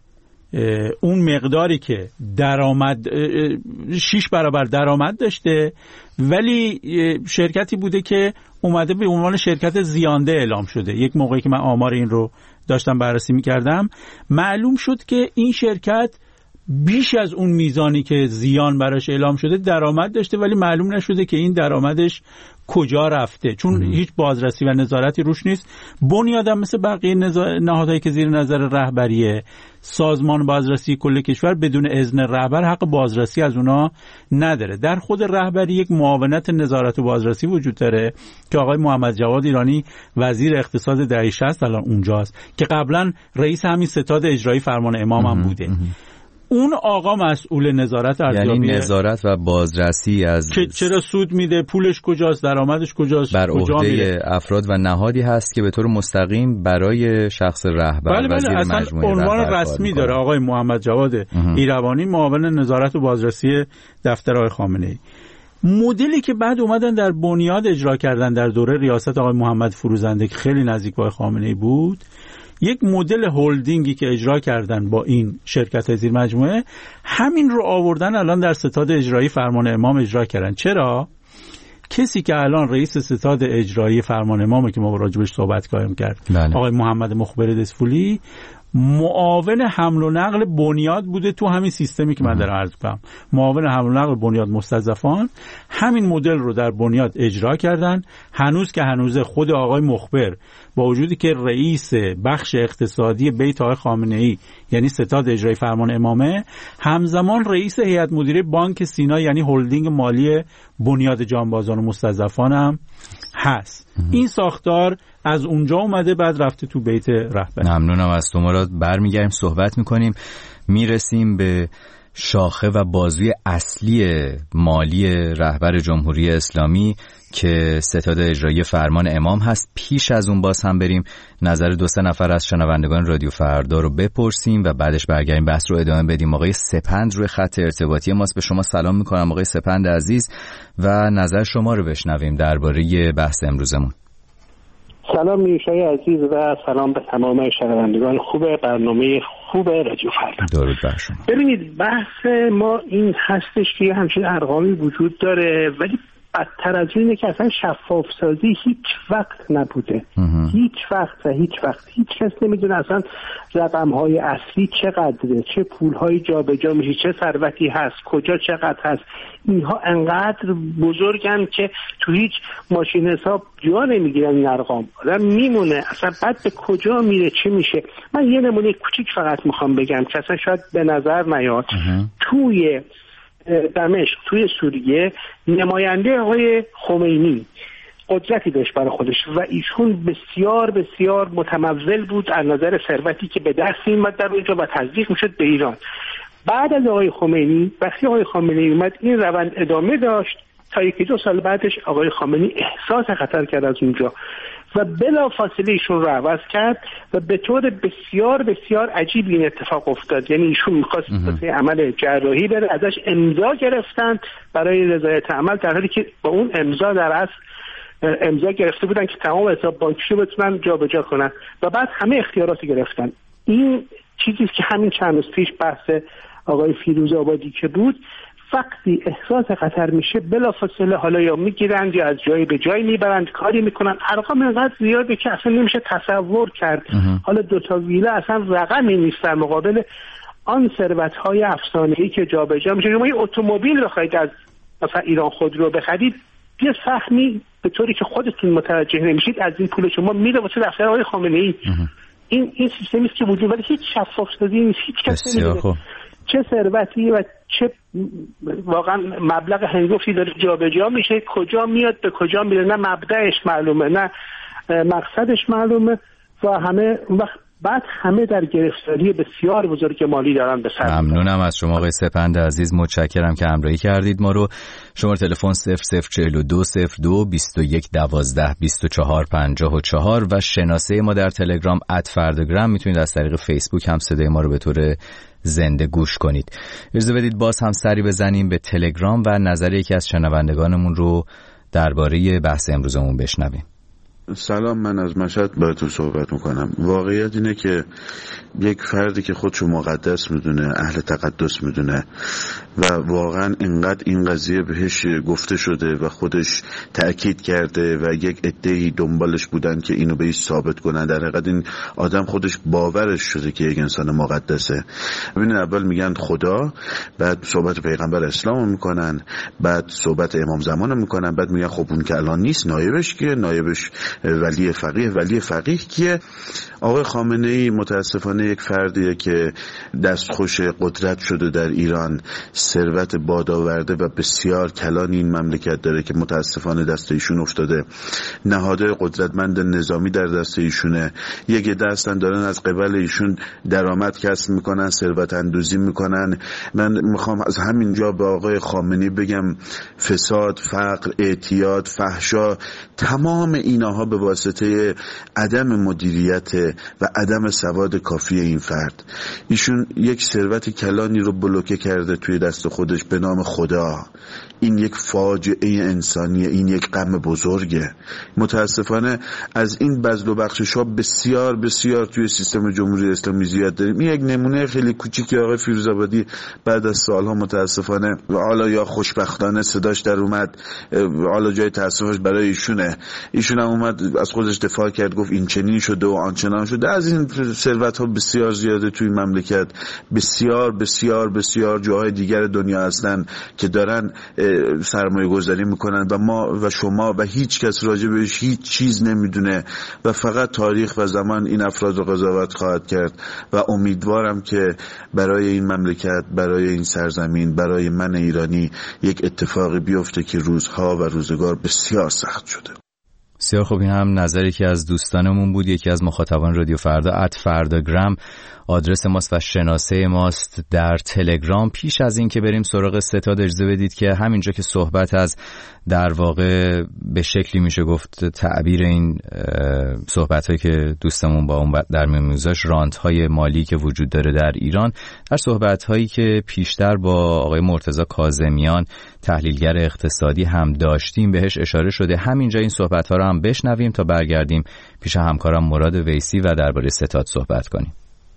اون مقداری که درآمد شیش برابر درآمد داشته، ولی شرکتی بوده که اومده به عنوان شرکت زیانده اعلام شده. یک موقعی که من آمار این رو داشتم بررسی می‌کردم معلوم شد که این شرکت بیش از اون میزانی که زیان براش اعلام شده درآمد داشته، ولی معلوم نشده که این درآمدش کجا رفته، چون هیچ بازرسی و نظارتی روش نیست. بنیادم مثل بقیه نهادهایی که زیر نظر رهبریه، سازمان بازرسی کل کشور بدون اذن رهبر حق بازرسی از اونا نداره. در خود رهبری یک معاونت نظارت و بازرسی وجود داره که آقای محمد جواد ایرانی وزیر اقتصاد دهه شصت الان اونجاست که قبلا رئیس همین ستاد اجرایی فرمان امام هم بوده. اون آقا مسئول نظارت ارزیابی، یعنی نظارت و بازرسی از که چرا سود میده، پولش کجاست، درآمدش کجاست، بر عهده افراد و نهادی هست که به طور مستقیم برای شخص رهبر بله بله وزیر اصلا مجموعه عنوان رسمی داره آقای محمد جواد ایروانی، معاون نظارت و بازرسی دفتر آقای خامنه‌ای. مدلی که بعد اومدن در بنیاد اجرا کردن در دوره ریاست آقای محمد فروزنده که خیلی نزدیک به آقای خامنه‌ای بود، یک مدل هولدینگی که اجرا کردن با این شرکت زیر مجموعه، همین رو آوردن الان در ستاد اجرایی فرمان امام اجرا کردن. چرا؟ کسی که الان رئیس ستاد اجرایی فرمان امامه که ما راجبش صحبت کردیم کرد بله. آقای محمد مخبر دسفولی معاون حمل و نقل بنیاد بوده تو همین سیستمی که من دارم عرض می‌کنم. معاون حمل و نقل بنیاد مستضعفان همین مدل رو در بنیاد اجرا کردن. هنوز که هنوز خود آقای مخبر با وجودی که رئیس بخش اقتصادی بیت آقای خامنه‌ای یعنی ستاد اجرایی فرمان امامه، همزمان رئیس هیئت مدیره بانک سینا یعنی هلدینگ مالی بنیاد جانبازان و مستضعفان هم هست. این ساختار از اونجا اومده بعد رفته تو بیت رهبری. ممنونم از تو مراد. برمیگردیم صحبت میکنیم، میرسیم به شاخه و بازوی اصلی مالی رهبر جمهوری اسلامی که ستاد اجرایی فرمان امام هست. پیش از اون باز هم بریم نظر دو سه نفر از شنوندگان رادیو فردا رو بپرسیم و بعدش برگردیم بحث رو ادامه بدیم. آقای سپند روی خط ارتباطی ماست. به شما سلام میکنم آقای سپند عزیز و نظر شما رو بشنویم درباره بحث امروزمون. سلام میرشای عزیز و سلام به تمام شنوندگان خوب برنامه خوبه رادیو فردا. درود بر شما. ببینید بحث ما این هستش که همچین ارقامی وجود داره، ولی بدتر از اینه که اصلا شفاف سازی هیچ وقت نبوده. هیچ وقت و هیچ وقت هیچ کس نمیدونه اصلا رقم‌های اصلی چقدره، چه پول‌های جابجا میشه، چه ثروتی هست، کجا چقدر هست. اینها انقدر بزرگن که تو هیچ ماشین حساب جا نمیگیرن این ارقام. آدم میمونه اصلا بعد به کجا میره چه میشه. من یه نمونه کوچیک فقط میخوام بگم که اصلا شاید به نظر نیاد. توی دمشق توی سوریه نماینده آقای خمینی قدرتی داشت برای خودش و ایشون بسیار بسیار متمول بود از نظر ثروتی که به دست می‌آمد در اونجا و تزریق میشد به ایران. بعد از آقای خمینی وقتی آقای خمینی اومد این روند ادامه داشت تا یکی دو سال بعدش آقای خمینی احساس خطر کرد از اونجا و بلا فاصله ایشون رو عوض کرد و به طور بسیار بسیار عجیب این اتفاق افتاد. یعنی ایشون میخواست واسه عمل جراحی بره، ازش امضا گرفتن برای رضایت عمل، در حالی که با اون امضا در اصل امضا گرفته بودن که تمام حساب بانکیشو بتونن جابجا کنن و بعد همه اختیارات گرفتن. این چیزی که همین چند روز پیش بحث آقای فیروز آبادی که بود، وقتی احساس خطر میشه بلافاصله حالا یا میگیرند یا از جایی به جایی میبرند، کاری میکنن. ارقام اینقدر زیاده که اصلا نمیشه تصور کرد. حالا دوتا ویله اصلا رقمی نیست در مقابل آن ثروت‌های افسانه‌ای که جابجا میشه. شما یه اتومبیل بخواید از مثلا ایران خودرو بخرید، یه سهمی به طوری که خودتون متوجه نمیشید از این پول شما میره واسه دفتر آقای خامنه‌ای. این این سیستمی است که وجود، ولی هیچ شفاف سازی نیست. هیچ کس نمیدونه چه ثروتی و چه واقعا مبلغ هنگفتی داره جابجا میشه، کجا میاد به کجا میره، نه مبدأش معلومه نه مقصدش معلومه و همه وقت بعد همه در گرفتاری بسیار بزرگ مالی دارن به سر. ممنونم از شما آقای سپند عزیز، متشکرم که همراهی کردید ما رو. شماره تلفن صفر صفر چهل و دو صفر دو بیست و یک دوازده بیست و چهار پنجاه و چهار و شناسه ما در تلگرام ات فرداگرام. میتونید از طریق فیسبوک هم صدای ما رو به طور زنده گوش کنید. اجازه بدید باز هم سری بزنیم به تلگرام و نظر یکی از شنوندگانمون رو درباره بحث امروزمون بشنویم. سلام، من از مشهد باهاتون صحبت میکنم. واقعیت اینه که یک فردی که خودشو مقدس میدونه، اهل تقدس میدونه و واقعا اینقدر این قضیه بهش گفته شده و خودش تأکید کرده و یک عده‌ای دنبالش بودن که اینو بهش ثابت کنن، در حقیقت این آدم خودش باورش شده که یک انسان مقدسه. ببینید اول میگن خدا، بعد صحبت پیغمبر اسلام میکنن، بعد صحبت امام زمان میکنن، بعد میگن خب اون که الان نیست، نایبش کیه؟ نایبش ولی فقیه. ولی فقیه کیه؟ آقای خامنه ای متاسفانه یک فردیه که دستخوش قدرت شده در ایران، ثروت بادآورده و بسیار کلان این مملکت داره که متاسفانه دست ایشون افتاده. نهادهای قدرتمند نظامی در دست ایشونه، یک دستن دارن از قبل ایشون درآمد کسب میکنن، ثروت اندوزی میکنن. من میخوام از همینجا به آقای خامنه‌ای بگم فساد، فقر، اعتیاد، فحشا، تمام اینها به واسطه عدم مدیریت و عدم سواد کافی این فرد. ایشون یک ثروت کلانی رو بلوکه کرده توی دست خودش به نام خدا. این یک فاجعه انسانیه، این یک غم بزرگه. متاسفانه از این بذل و بخشش ها بسیار بسیار توی سیستم جمهوری اسلامی زیاد داریم. این یک نمونه خیلی کوچیکی آقای فیروزآبادی بعد از سالها متاسفانه و حالا یا خوشبختانه صداش در اومد، حالا جای تاسفش برای ایشونه. ایشون هم اومد از خودش دفاع کرد، گفت این چنین شده و آنچنان شده. از این ثروت ها بسیار زیاده توی مملکت، بسیار بسیار بسیار جاهای دیگر دنیا هستن که دارن سرمایه گذاری میکنن و ما و شما و هیچ کس راجع بهش هیچ چیز نمیدونه و فقط تاریخ و زمان این افراد رو قضاوت خواهد کرد. و امیدوارم که برای این مملکت، برای این سرزمین، برای من ایرانی یک اتفاقی بیفته که روزها و روزگار بسیار سخت شده. بسیار خوب، این هم نظری که از دوستانمون بود. یکی از مخاطبان رادیو فردا ات فرداگرام آدرس ماست و شناسه ماست در تلگرام. پیش از این که بریم سراغ ستاد، اجازه بدید که همینجا که صحبت از در واقع به شکلی میشه گفت تعبیر این صحبت هایی که دوستمون با اون در میون میگذاشت، رانت های مالی که وجود داره در ایران، در صحبت هایی که پیشتر با آقای مرتضی کاظمیان تحلیلگر اقتصادی هم داشتیم بهش اشاره شده. همینجا این صحبت ها رو هم بشنویم تا برگردیم پیش همکارم مراد ویسی و درباره ستاد صحبت کنیم.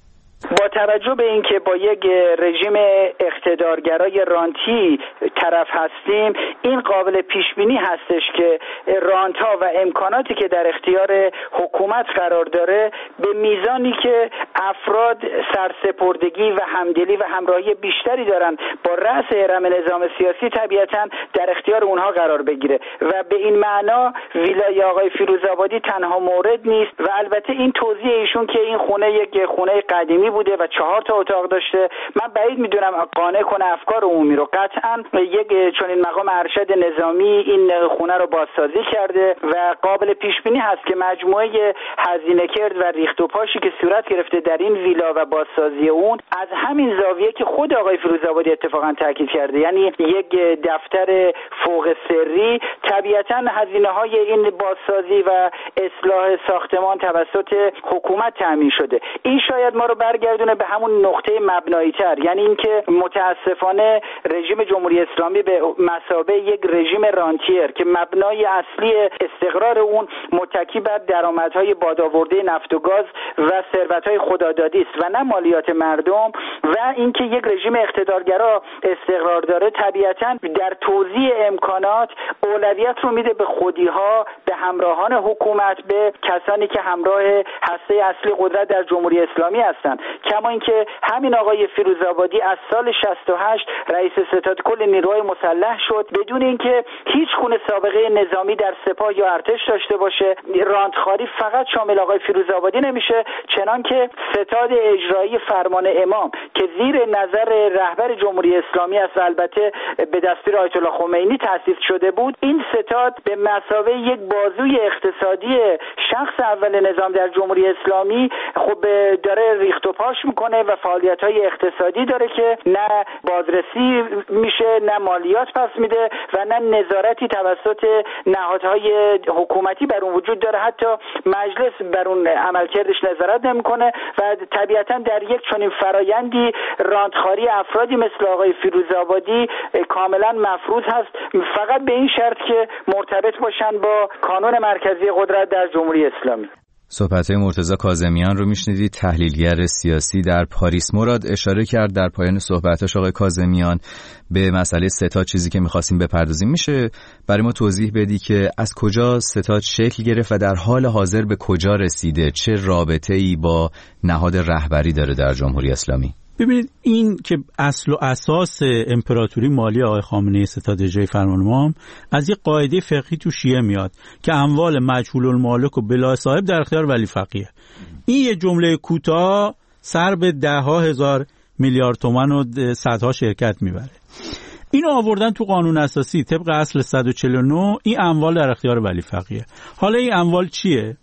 با توجه به اینکه با یک رژیم اقتدارگرای رانتی طرف هستیم، این قابل پیش بینی هستش که رانت‌ها و امکاناتی که در اختیار حکومت قرار داره به میزانی که افراد سرسپردگی و همدلی و همراهی بیشتری دارن با رأس هرم نظام سیاسی، طبیعتاً در اختیار اونها قرار بگیره و به این معنا ویلای آقای فیروزآبادی تنها مورد نیست. و البته این توضیح ایشون که این خونه یک خونه قدیمی بوده و چهار تا اتاق داشته، من بعید میدونم قانع کنه افکار عمومی رو. قطعاً یک چنین مقام ارشد نظامی این خونه رو بازسازی کرده و قابل پیش بینی هست که مجموعه هزینه کرد و ریخت و پاشی که صورت گرفته در این ویلا و بازسازی اون از همین زاویه که خود آقای فیروزآبادی اتفاقا تاکید کرده، یعنی یک دفتر فوق سری، طبیعتاً هزینه‌های این بازسازی و اصلاح ساختمان توسط حکومت تامین شده. این شاید ما رو برگردونه به همون نقطه مبنایی تر، یعنی اینکه متاسفانه رژیم جمهوری اسلامی به مثابه یک رژیم رانتیر که مبنای اصلی استقرار اون متکی بر درآمدهای بادآورده نفت و گاز و ثروت‌های خدادادی است و نه مالیات مردم، و اینکه یک رژیم اقتدارگرا استقرار داره، طبیعتاً در توزیع امکانات اولویت رو میده به خودی‌ها، به همراهان حکومت، به کسانی که همراه هسته اصلی قدرت در جمهوری اسلامی هستند. کما اینکه همین آقای فیروزآبادی از سال شصت و هشت رئیس ستاد کل نیروهای مسلح شد بدون اینکه هیچ گونه سابقه نظامی در سپاه یا ارتش داشته باشه. راندخواری فقط شامل آقای فیروزآبادی نمیشه، چنان که ستاد اجرایی فرمان امام که زیر نظر رهبر جمهوری اسلامی است، البته به دستور آیت الله خمینی تأسیس شده بود، این ستاد به مثابه یک بازوی اقتصادی شخص اول نظام در جمهوری اسلامی خب داره ریخت و پاش میکنه و فعالیت‌های اقتصادی داره که نه بازرسی میشه، نه مالیات پس میده و نه نظارتی توسط نهادهای حکومتی بر اون وجود داره، حتی مجلس بر اون عملکردش نظارت نمیکنه و طبیعتاً در یک چنین فرایندی راندخواری افرادی مثل آقای فیروزآبادی کاملا مفروض هست، فقط به این شرط که مرتبط باشن با کانون مرکزی قدرت در جمهوری اسلامی. صحبت‌های مرتضی کاظمیان رو میشنیدید، تحلیلگر سیاسی در پاریس. مراد اشاره کرد در پایان صحبتاش آقای کاظمیان به مسئله ستاد، چیزی که می‌خواستیم بپردازیم. میشه برای ما توضیح بدی که از کجا ستاد شکل گرفت و در حال حاضر به کجا رسیده؟ چه رابطه‌ای با نهاد رهبری داره در جمهوری اسلامی؟ ببینید، این که اصل و اساس امپراتوری مالی آقای خامنه‌ای ستاد اجرایی فرمان امام از یک قاعده فقهی تو شیعه میاد که اموال مجهول المالک و بلا صاحب در اختیار ولی فقیه. این یه جمله کوتاه سر به ده ها هزار میلیارد تومان و صدها شرکت میبره. اینو آوردن تو قانون اساسی طبق اصل صد و چهل و نه، این اموال در اختیار ولی فقیه. حالا این اموال چیه؟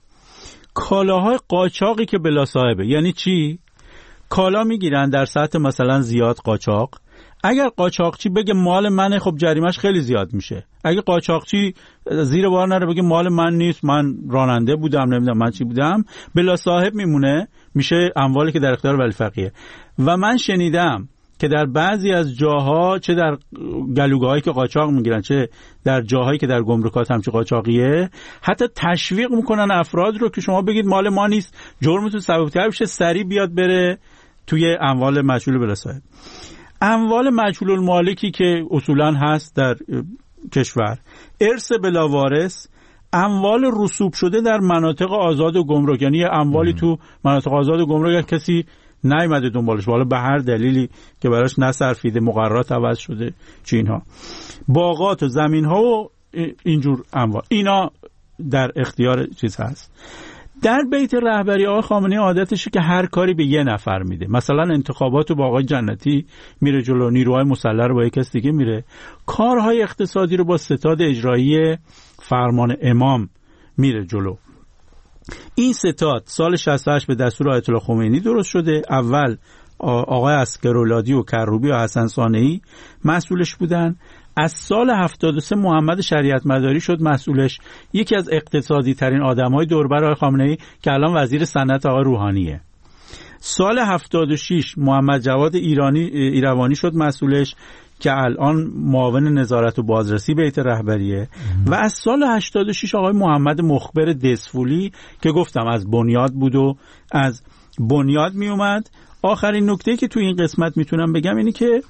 کالاهای قاچاقی که بلا صاحبه. یعنی چی؟ کالا میگیرن در سطح مثلا زیاد قاچاق. اگر قاچاقچی بگه مال منه، خب جریمش خیلی زیاد میشه. اگه قاچاقچی زیر بار نره بگه مال من نیست، من راننده بودم، نمیدونم من چی بودم، بلا صاحب میمونه، میشه اموالی که در اختیار ولی فقیه. و من شنیدم که در بعضی از جاها، چه در گلوگاهایی که قاچاق میگیرن، چه در جاهایی که در گمرکات همچین قاچاقیه، حتی تشویق میکنن افراد رو که شما بگید مال ما نیست، جرمتون ثبت‌تر بشه، سریع بیاد بره توی اموال مجهول بلا صاحب. اموال مجهول المالکی که اصولا هست در کشور، ارث بلا وارث، اموال رسوب شده در مناطق آزاد و گمرک، یعنی اموالی تو مناطق آزاد و گمرک کسی نیامده دنبالش، حالا به هر دلیلی که براش نصرفیده، مقررات عوض شده، چی اینها، باغات و زمین ها و اینجور اموال، اینا در اختیار چیز هست. در بیت رهبری آقای خامنه‌ای عادتشه که هر کاری به یه نفر میده. مثلا انتخابات رو با آقای جنتی میره جلو، نیروهای مسلح رو با یک کس دیگه میره، کارهای اقتصادی رو با ستاد اجرایی فرمان امام میره جلو. این ستاد سال شصت و هشت به دستور آیت الله خمینی درست شده. اول آقای عسگرالعادی و کروبی و حسن صانعی مسئولش بودن. از سال هفتاد و سه محمد شریعت مداری شد مسئولش، یکی از اقتصادی ترین آدم‌های دوربر آقای خامنه‌ای که الان وزیر صنعت آقای روحانیه. سال هفتاد و شش محمد جواد ایرانی ایروانی شد مسئولش که الان معاون نظارت و بازرسی بیت رهبریه. و از سال هشتاد و شش آقای محمد مخبر دسفولی که گفتم از بنیاد بود و از بنیاد می اومد، آخرین نکته که تو این قسمت میتونم بگم اینه که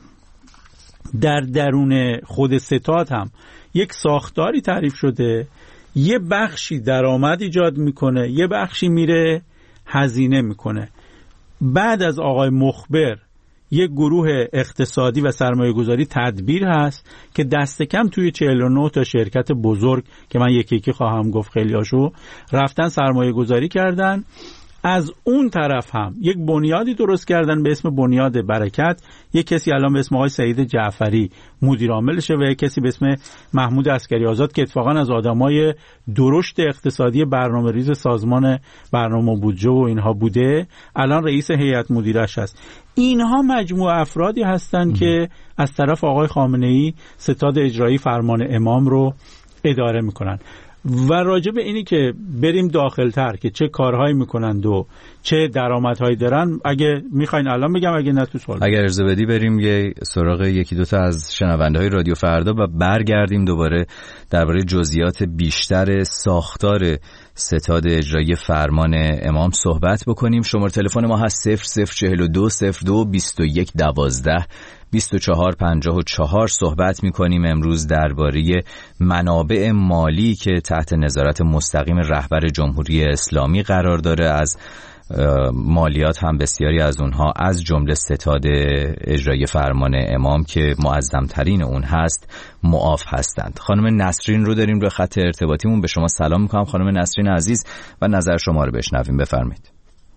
در درون خود ستاد هم یک ساختاری تعریف شده، یه بخشی درآمد ایجاد میکنه، یه بخشی میره هزینه میکنه. بعد از آقای مخبر یک گروه اقتصادی و سرمایه گذاری تدبیر هست که دست کم توی چهل و نه تا شرکت بزرگ که من یکی یکی خواهم گفت خیلی هاشو رفتن سرمایه گذاری کردن. از اون طرف هم یک بنیادی درست کردن به اسم بنیاد برکت. یک کسی الان به اسم آقای سعید جعفری مدیر عاملشه و یک کسی به اسم محمود عسکری آزاد که اتفاقا از آدمای درشت اقتصادی برنامه ریز سازمان برنامه بودجه و اینها بوده، الان رئیس هیئت مدیرش هست. اینها مجموعه افرادی هستن که از طرف آقای خامنه‌ای ستاد اجرایی فرمان امام رو اداره میکنن. و راجع به اینی که بریم داخل‌تر که چه کارهایی میکنند و چه درآمدهایی دارن، اگه میخواین الان بگم، اگه نه تو سوال اگر ارزه بدی بریم یه سراغ یکی دوتا از شنونده‌های رادیو فردا و برگردیم دوباره درباره جزئیات بیشتر ساختار ستاد اجرایی فرمان امام صحبت بکنیم. شماره تلفن ما هست صفر صفر چهل و دو صفر دو بیست و یک دوازده بیست و چهار پنجاه و چهار. صحبت می‌کنیم امروز درباره منابع مالی که تحت نظارت مستقیم رهبر جمهوری اسلامی قرار داره. از مالیات هم بسیاری از اونها از جمله ستاد اجرایی فرمان امام که معظم‌ترین اون هست معاف هستند. خانم نسرین رو داریم روی خط ارتباطیمون. به شما سلام می‌کنم خانم نسرین عزیز و نظر شما رو بشنویم. بفرمایید.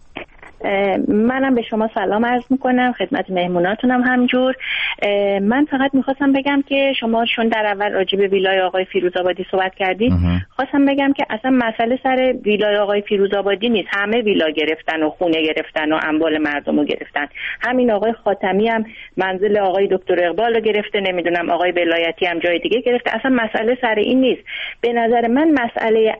منم به شما سلام عرض میکنم، خدمت مهموناتونم همجور. من فقط میخواستم بگم که شما چون در اول راجع به ویلای آقای فیروزآبادی صحبت کردید، خواستم بگم که اصلا مسئله سر ویلای آقای فیروزآبادی نیست. همه ویلا گرفتن و خونه گرفتن و اموال مردم رو گرفتن. همین آقای خاتمی هم منزل آقای دکتر اقبال رو گرفته، نمیدونم آقای ولایتی هم جای دیگه گرفته. اصلا مسئله سر این نیست. به نظر من مسئله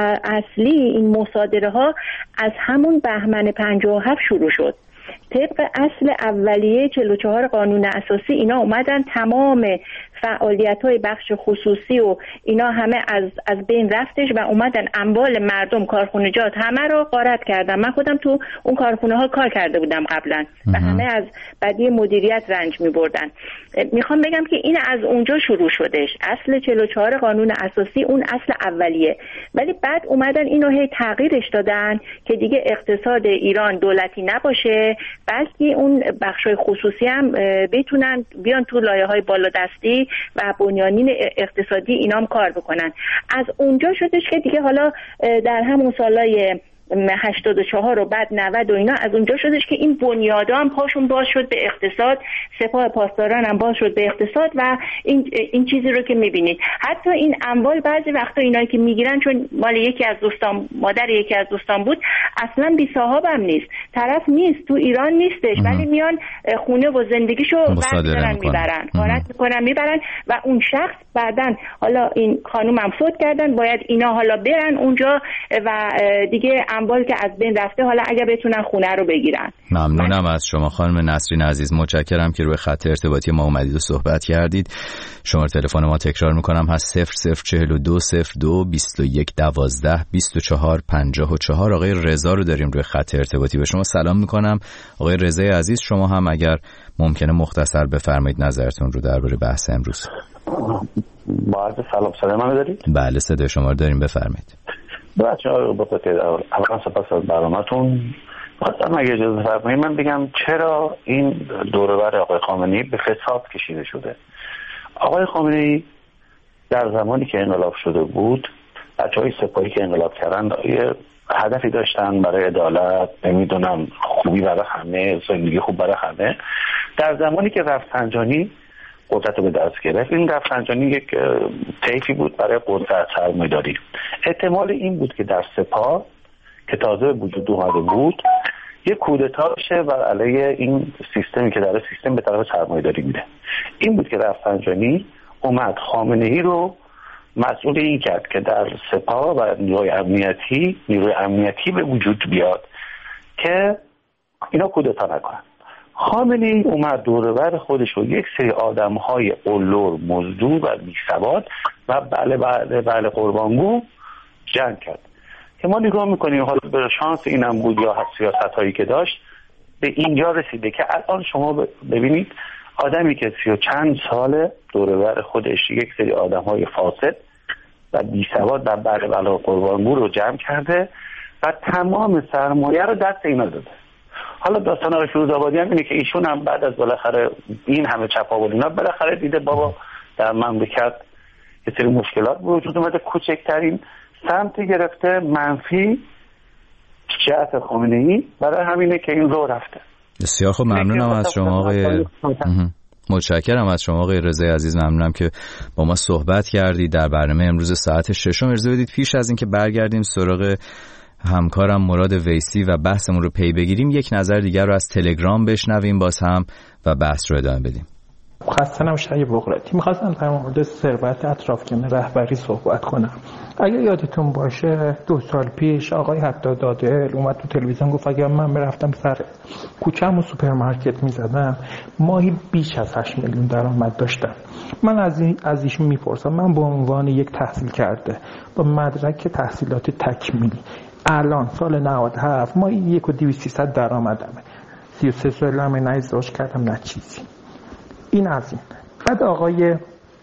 اصلی این مصادره ها از همون بهمن پنجاه و هفت شروع شد. طبق اصل اولیه چهل و چهار قانون اساسی اینا اومدن تمام فعالیت‌های بخش خصوصی و اینا همه از از بین رفتش و اومدن اموال مردم، کارخونجات همه رو غارت کردن. من خودم تو اون کارخونه ها کار کرده بودم قبلا و همه از بدی مدیریت رنج می‌بردن. میخوام بگم که این از اونجا شروع شدش. اصل چهل و چهار قانون اساسی اون اصل اولیه، ولی بعد اومدن اینو هی تغییرش دادن که دیگه اقتصاد ایران دولتی نباشه، بلکه اون بخشای خصوصی هم بتونن بیان تو لایه‌های بالادستی و بنیانین اقتصادی اینام کار بکنن. از اونجا شدش که دیگه حالا در همون سالای هشتاد و چهار و بعد نود و اینا از اونجا شدش که این بنیادا هم پاشون باز شد به اقتصاد، سپاه پاسداران هم باز شد به اقتصاد و این این چیزی رو که میبینید. حتی این اموال بعضی وقتا اینایی که میگیرن چون مال یکی از دوستان، مادر یکی از دوستان بود، اصلا بی صاحب هم نیست، طرف نیست، تو ایران نیستش، ولی میان خونه و زندگیشو ورمیدارن میبرن، غارت میکنن میبرن و اون شخص بعدن حالا این خانوم هم فوت کردن، باید اینا حالا برن اونجا و دیگه اموال که از بین رفته حالا اگه بتونن خونه رو بگیرن. ممنونم از شما خانم نسرین عزیز، متشکرم که روی خط ارتباطی ما اومدید و صحبت کردید. شماره تلفن ما تکرار میکنم هست صفر صفر چهل و دو صفر دو بیست و یک دوازده بیست و چهار پنجاه و چهار. آقای رضا رو داریم روی خط ارتباطی. به شما سلام میکنم آقای رضای عزیز، شما هم اگر ممکنه مختصر بفرمایید نظرتون رو درباره بحث امروز. با عرض سلام، صدای منو دارید؟ بله صدای شما رو داریم، بفرمایید. بچه ها بخاطر اولا سپاس از برنامه‌تون. خواستم اگه اجازه فرمایید من بگم چرا این دوروبر آقای خامنه‌ای به فساد کشیده شده. آقای خامنه‌ای در زمانی که انقلاب شده بود، بچه‌های سپاهی که انقلاب کردن یه هدفی داشتن برای عدالت، نمیدونم خوبی برای همه، زندگی خوب برای همه. در زمانی که رفسنجانی قدرت رو به دست گرفت، این رفسنجانی یک طیفی بود برای قدرت سرمایه‌داری. احتمال این بود که در سپاه که تازه وجود اومده بود یک کودتا بشه و علیه این سیستمی که در سیستم به طرف سرمایه‌داری میره. این بود که رفسنجانی اومد خامنه‌ای رو مسئول این کرد که در سپاه و نیروی امنیتی نیروی امنیتی به وجود بیاد که اینا کودتا نکنن. خامنه‌ای اومد دوربر خودش رو یک سری آدم‌های قلور، مزدور و بی‌سواد و بله بله بله قربانگو جنگ کرد که ما نگاه میکنیم حالا به شانس اینم بود یا سیاست‌هایی که داشت، به اینجا رسیده که الان شما ببینید آدمی که سی و چند ساله دور و بر خودش یک سری آدم‌های فاسد و بی‌سواد و بعد بلا قربانگو رو جمع کرده و تمام سرمایه رو دست اینا داده. حالا داستان آقای فیروزآبادی هم اینه که ایشون هم بعد از بالاخره این همه چپاول اینا بالاخره دیده بابا در مملکت یه سری مشکلات وجود اومده، کوچکترین سمت گرفته منفی جهت خامنه‌ای، برای همینه که این رو رفته. بسیار خوب، ممنونم از شما آقای متشکرم از شما آقای رضای عزیز، ممنونم که با ما صحبت کردید در برنامه امروز ساعت ششم. اجازه بدید پیش از اینکه برگردیم سراغ همکارم مراد ویسی و بحثمون رو پی بگیریم یک نظر دیگر رو از تلگرام بشنویم باز هم و بحث رو ادامه بدیم. خسته نباشید آقای بغراتی. می‌خواستم در مورد ثروت اطرافیان رهبری صحبت کنم. اگه یادتون باشه دو سال پیش آقای حدادادل اومد تو تلویزیون گفت اگه من میرفتم سر کوچه‌م و سوپرمارکت میزدم ماهی بیش از هشت میلیون درآمد داشتم. من از این از ایشون میپرسم، من به عنوان یک تحصیل کرده با مدرک تحصیلات تکمیلی الان سال نود و هفت ما یک و دویست سیصد درآمدمه، سی و سه سالمه، نه ازدواج کردم نه چیزی. این از این. بعد آقای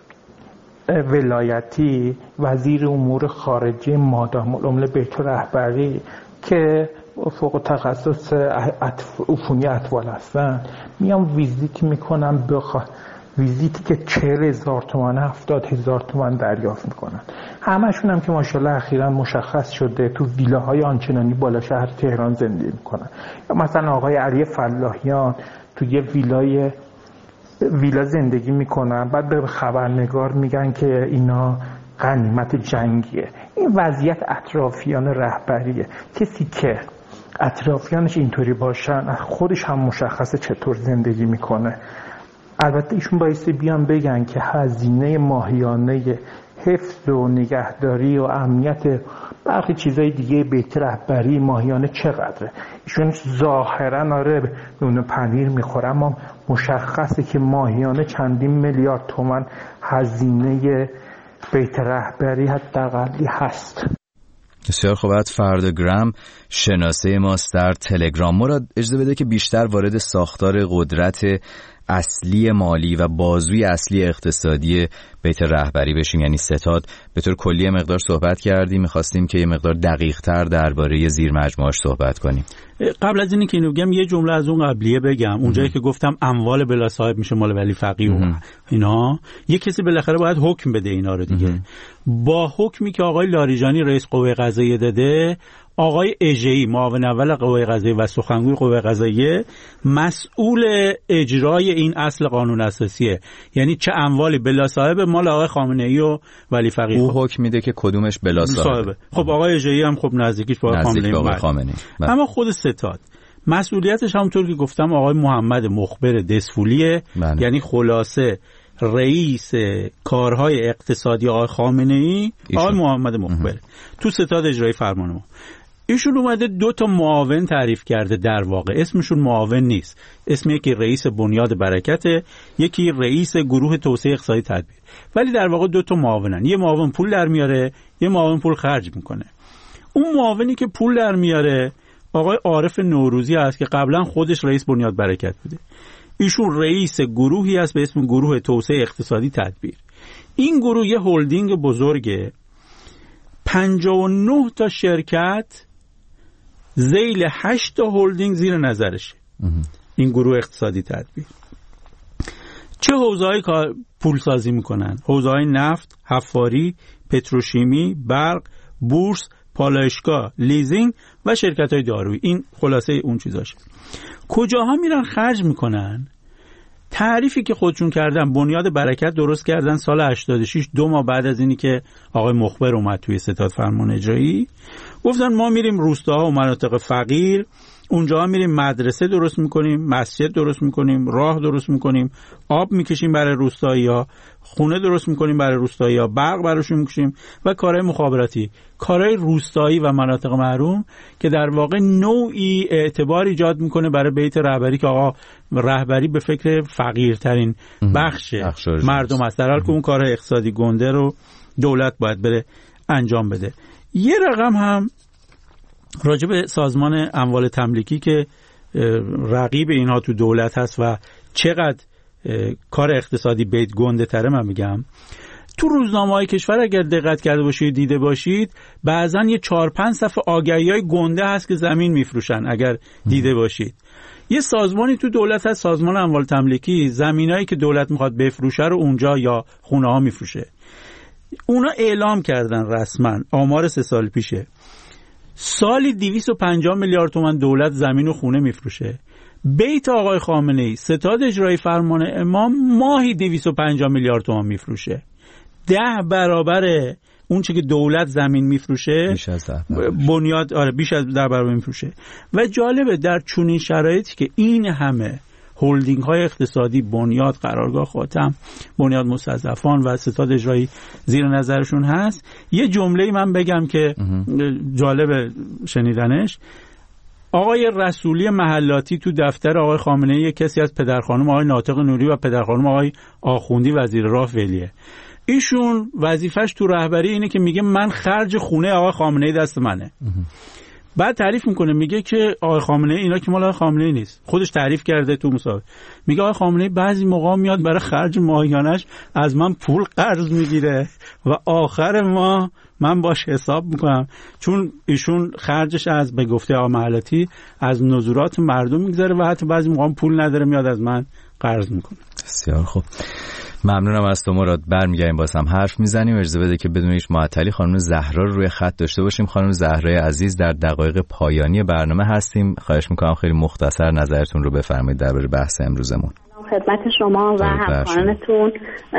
ولایتی وزیر امور خارجه مادام العمر بیت رهبری که فوق تخصص عفونی اطفال هستن میام ویزیت میکنم، بخوا ویزیتی که چهل هزار تومان هفتاد هزار تومان دریافت میکنن. همشون هم که ماشاءالله اخیرا مشخص شده تو ویلاهای آنچنانی بالا شهر تهران زندگی میکنن. یا مثلا آقای علی فلاحیان تو یه ویلای ویلا زندگی میکنن، بعد به خبرنگار میگن که اینا غنیمت جنگیه. این وضعیت اطرافیان رهبریه. کسی که اطرافیانش اینطوری باشن خودش هم مشخصه چطور زندگی میکنه. البته ایشون بایستی بیان بگن که هزینه ماهیانه حفظ و نگهداری و امنیت برخی چیزای دیگه بیت رهبری ماهیانه چقدره. ایشون ظاهرا آره نون پنیر میخوره، اما مشخصه که ماهیانه چندین میلیارد تومان هزینه بیت رهبری حداقلی هست. بسیار خوب. بعد فردگرام شناسه ماست در تلگرام. مراد اجازه بده که بیشتر وارد ساختار قدرت اصلی مالی و بازوی اصلی اقتصادی بیت رهبری بشیم، یعنی ستاد. به طور کلی مقدار صحبت کردیم، می‌خواستیم که یه مقدار دقیق‌تر درباره زیر مجموعه‌اش صحبت کنیم. قبل از اینکه اینو بگم یه جمله از اون قبلیه بگم. اونجایی که گفتم اموال بلا صاحب میشه مال ولی فقیه و اینا، یه کسی بالاخره باید حکم بده اینا رو دیگه. اه. با حکمی که آقای لاریجانی رئیس قوه قضاییه داده، آقای اژه‌ای معاون اول قوه قضاییه و سخنگوی قوه قضاییه مسئول اجرای این اصل قانون اساسیه، یعنی چه اموالی بلا صاحب مال آقای خامنه‌ای و ولی فقیه. او حکم میده که کدومش بلا صاحبه. خب آقای اژه‌ای هم خب نزدیکیش با آقای خامنه‌ای. اما خود ستاد مسئولیتش همونطور که گفتم آقای محمد مخبر دسفولیه، بله. یعنی خلاصه رئیس کارهای اقتصادی آقای خامنه‌ای آقای محمد مخبر تو ستاد اجرایی فرمان ما. ایشون اومده دو تا معاون تعریف کرده، در واقع اسمشون معاون نیست، اسم یکی رئیس بنیاد برکته، یکی رئیس گروه توسعه اقتصادی تدبیر، ولی در واقع دو تا معاونن. یه معاون پول در میاره، یه معاون پول خرج میکنه. اون معاونی که پول در میاره آقای عارف نوروزی هست که قبلا خودش رئیس بنیاد برکت بوده. ایشون رئیس گروهی هست به اسم گروه توسعه اقتصادی تدبیر. این گروه یه هلدینگ بزرگه، پنجاه و نه تا شرکت ذیل هشت تا هلدینگ زیر نظرشه. این گروه اقتصادی تدبیر چه حوزه‌های پولسازی میکنن؟ حوزه‌های نفت، حفاری، پتروشیمی، برق، بورس، پالایشگاه، لیزینگ و شرکت‌های دارویی. این خلاصه اون چیزاشه. کجاها میرن خرج میکنن؟ تعریفی که خودشون کردن، بنیاد برکت درست کردن سال هشتاد و شش، دو ماه بعد از اینی که آقای مخبر اومد توی ستاد فرمان اجرایی. گفتن ما میریم روستاها و مناطق فقیر، اونجا میریم مدرسه درست میکنیم، مسجد درست میکنیم، راه درست میکنیم، آب میکشیم برای روستایی‌ها، خونه درست میکنیم برای روستایی‌ها، برق براشون میکشیم و کارهای مخابراتی، کارهای روستایی و مناطق محروم که در واقع نوعی اعتبار ایجاد میکنه برای بیت رهبری که آقا رهبری به فکر فقیرترین بخش مردم است، در حالی که اون کارهای اقتصادی گنده رو دولت باید بره انجام بده. یه رقم هم راجع به سازمان اموال تملیکی که رقیب اینها تو دولت هست و چقدر کار اقتصادی بیت گنده تره، من میگم تو روزنامه‌های کشور اگر دقت کرده باشید دیده باشید بعضا یه چهار پنج صفحه آگهی‌های گنده هست که زمین میفروشن. اگر دیده باشید یه سازمانی تو دولت هست، سازمان اموال تملیکی، زمینایی که دولت میخواد بفروشه رو اونجا یا خونه ها میفروشه. اونا اعلام کردن رسما، آمار سه سال پیشه، سالی دویست و پنجاه میلیارد تومان دولت زمین و خونه میفروشه. بیت آقای خامنه‌ای ستاد اجرایی فرمان امام ماهی دویست و پنجاه میلیارد تومان میفروشه. ده برابر اون چه که دولت زمین میفروشه، بیش از ده بنیاد آره بیش از ده برابر میفروشه. و جالبه در چنین شرایطی که این همه هولدینگ های اقتصادی، بنیاد، قرارگاه خاتم، بنیاد مستضعفان و ستاد اجرایی زیر نظرشون هست، یه جمله من بگم که جالبه شنیدنش. آقای رسولی محلاتی تو دفتر آقای خامنه‌ای کسی از پدرخانم آقای ناطق نوری و پدرخانم آقای آخوندی وزیر راه ولیه. ایشون وظیفش تو رهبری اینه که میگه من خرج خونه آقای خامنه‌ای دست منه. بعد تعریف میکنه، میگه که آقای خامنه‌ای اینا که مال آقای خامنه‌ای نیست. خودش تعریف کرده تو مصاحبه، میگه آقای خامنه‌ای بعضی موقع میاد برای خرج ماهیانش از من پول قرض میگیره و آخر ماه من باش حساب میکنم، چون ایشون خرجش از به گفته آقای محلاتی از نزورات مردم میگذره و حتی بعضی موقع پول نداره میاد از من قرض میکنه. بسیار خوب، ممنونم از تو مراد. برمیگردیم باز هم حرف میزنیم. اجازه بده که بدون هیچ معطلی خانم زهرا رو روی خط داشته باشیم. خانم زهرای عزیز، در دقایق پایانی برنامه هستیم. خواهش میکنم خیلی مختصر نظرتون رو بفرمایید درباره بحث امروزمون. خدمت شما و همکارانتون.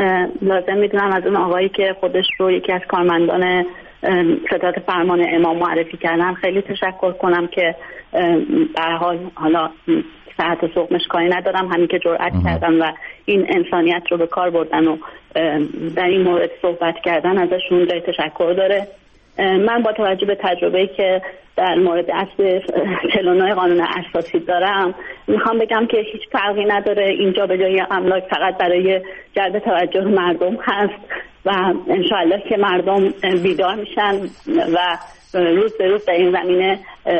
لازم میدونم از اون آقایی که خودش رو یکی از کارمندان ستاد فرمان امام معرفی کردن خیلی تشکر کنم که به هر حال حالا صحت و سقمش کاری ندارم، همین که جرأت کردن و این انسانیت رو به کار بردن و در این مورد صحبت کردن، ازشون جای تشکر داره. من با توجه به تجربه‌ای که در مورد اصل چهل و نه قانون اساسی دارم میخوام بگم که هیچ فرقی نداره، اینجا به جای املاک فقط برای جلب توجه مردم هست و انشاءالله که مردم بیدار میشن و روز به روز در این زمینه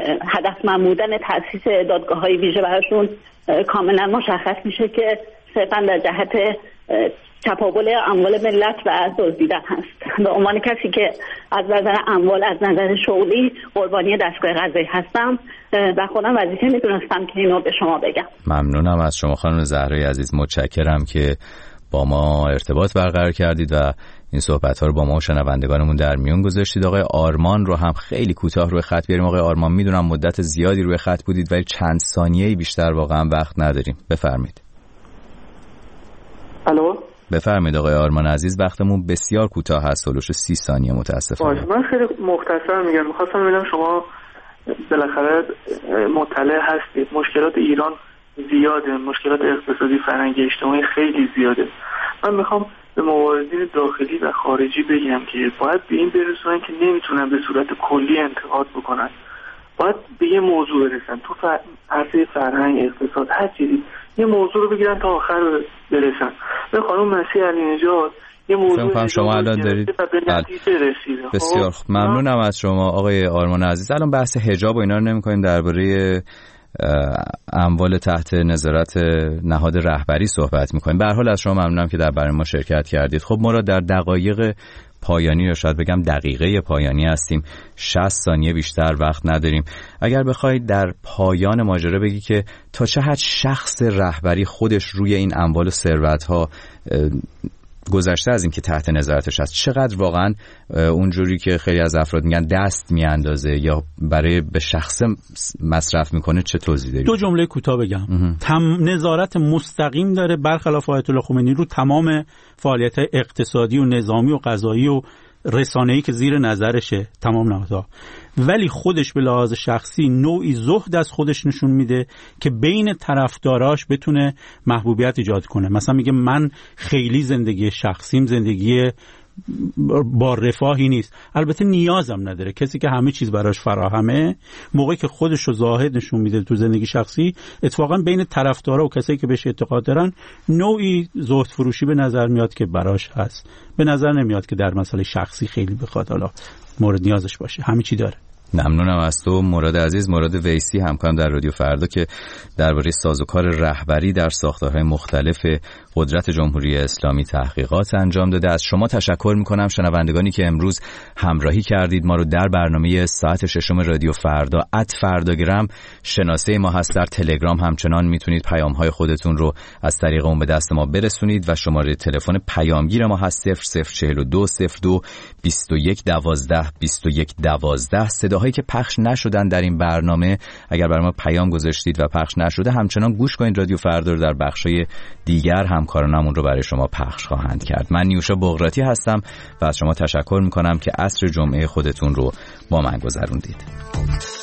هدفمند بودن تأسیس دادگاه‌های ویژه براشون کاملا مشخص میشه که صرفاً در جهت تپاول اموال ملت و دزدیدن هست. به عنوان کسی که از نظر اموال، از نظر شغلی قربانی دستگاه قضایی هستم و خودم وظیفه میدونستم که اینو به شما بگم. ممنونم از شما خانم زهرای عزیز، متشکرم که با ما ارتباط برقرار کردید و این صحبت‌ها رو با ما و شنوندگانمون در میون گذاشتید. آقای آرمان رو هم خیلی کوتاه روی خط بیاریم. آقای آرمان، میدونم مدت زیادی روی خط بودید ولی چند ثانیه‌ای بیشتر واقعا وقت نداریم. بفرمایید. الو، بفرمایید آقای آرمان عزیز، وقتمون بسیار کوتاه هست، هولوش سی ثانیه متاسفانه. من خیلی مختصر میگم، می‌خواستم ببینم شما بالاخره مطلع هستید، مشکلات ایران زیاده، مشکلات اقتصادی، فرهنگی، اجتماعی خیلی زیاده. من میخوام به مبارزین داخلی و خارجی بگم که باید به این برسونن که نمیتونن به صورت کلی انتقاد بکنن، باید به یه موضوع برسن، تو عرصه فرهنگ، اقتصاد، هر چیزی یه موضوع رو بگیرن تا آخر برسن. به خانم مسیح علی نژاد یه موضوع شما الان دارید بسیار خوب. ممنونم از شما آقای آرمان عزیز. الان بحث حجاب و اینا رو نمی‌کنیم، درباره اموال تحت نظارت نهاد رهبری صحبت می‌کنیم. به هر حال از شما ممنونم که در برنامه ما شرکت کردید. خب ما را در دقایق پایانی یا شاید بگم دقیقه پایانی هستیم، شصت ثانیه بیشتر وقت نداریم. اگر بخواید در پایان ماجرا بگی که تا چه حد شخص رهبری خودش روی این اموال و ثروت‌ها گذشته از این که تحت نظارتش هست، چقدر واقعا اونجوری که خیلی از افراد میگن دست میاندازه یا برای به شخص مصرف میکنه، چه توضیح دارید؟ دو جمله کوتاه بگم. تم نظارت مستقیم داره برخلاف آیت الله خمینی رو تمام فعالیت‌های اقتصادی و نظامی و قضایی و رسانه‌ای که زیر نظرشه، تمام نهادها، ولی خودش به لحاظ شخصی نوعی زهد از خودش نشون میده که بین طرفداراش بتونه محبوبیت ایجاد کنه. مثلا میگه من خیلی زندگی شخصیم زندگی با رفاهی نیست. البته نیازم نداره. کسی که همه چیز براش فراهمه، موقعی که خودش رو زاهد نشون میده تو زندگی شخصی، اتفاقا بین طرفدارا و کسایی که بهش اعتقاد دارن نوعی زهد فروشی به نظر میاد که براش هست. به نظر نمیاد که در مسئله شخصی خیلی بخواد حالا مورد نیازش باشه. همه چی داره. ممنونم از تو مراد عزیز. مراد ویسی همکارم در رادیو فردا که درباره سازوکار رهبری در ساختارهای مختلف قدرت جمهوری اسلامی تحقیقات انجام داده. از شما تشکر میکنم شنوندگانی که امروز همراهی کردید ما رو در برنامه ساعت ششم رادیو فردا. ات فرداگرام شناسه ما هست در تلگرام، همچنان میتونید پیام‌های خودتون رو از طریق اون به دست ما برسونید و شماره تلفن پیامگیر ما هست صفر صفر چهل و دو صفر دو بیست و یک دوازده بیست و یک دوازده. صداهایی که پخش نشدن در این برنامه اگر برای ما پیام گذاشتید و پخش نشده همچنان گوش کنید رادیو فردا رو، در بخشای دیگر همکارانمون رو برای شما پخش خواهند کرد. من نیوشا بغراتی هستم و از شما تشکر میکنم که عصر جمعه خودتون رو با من گذروندید.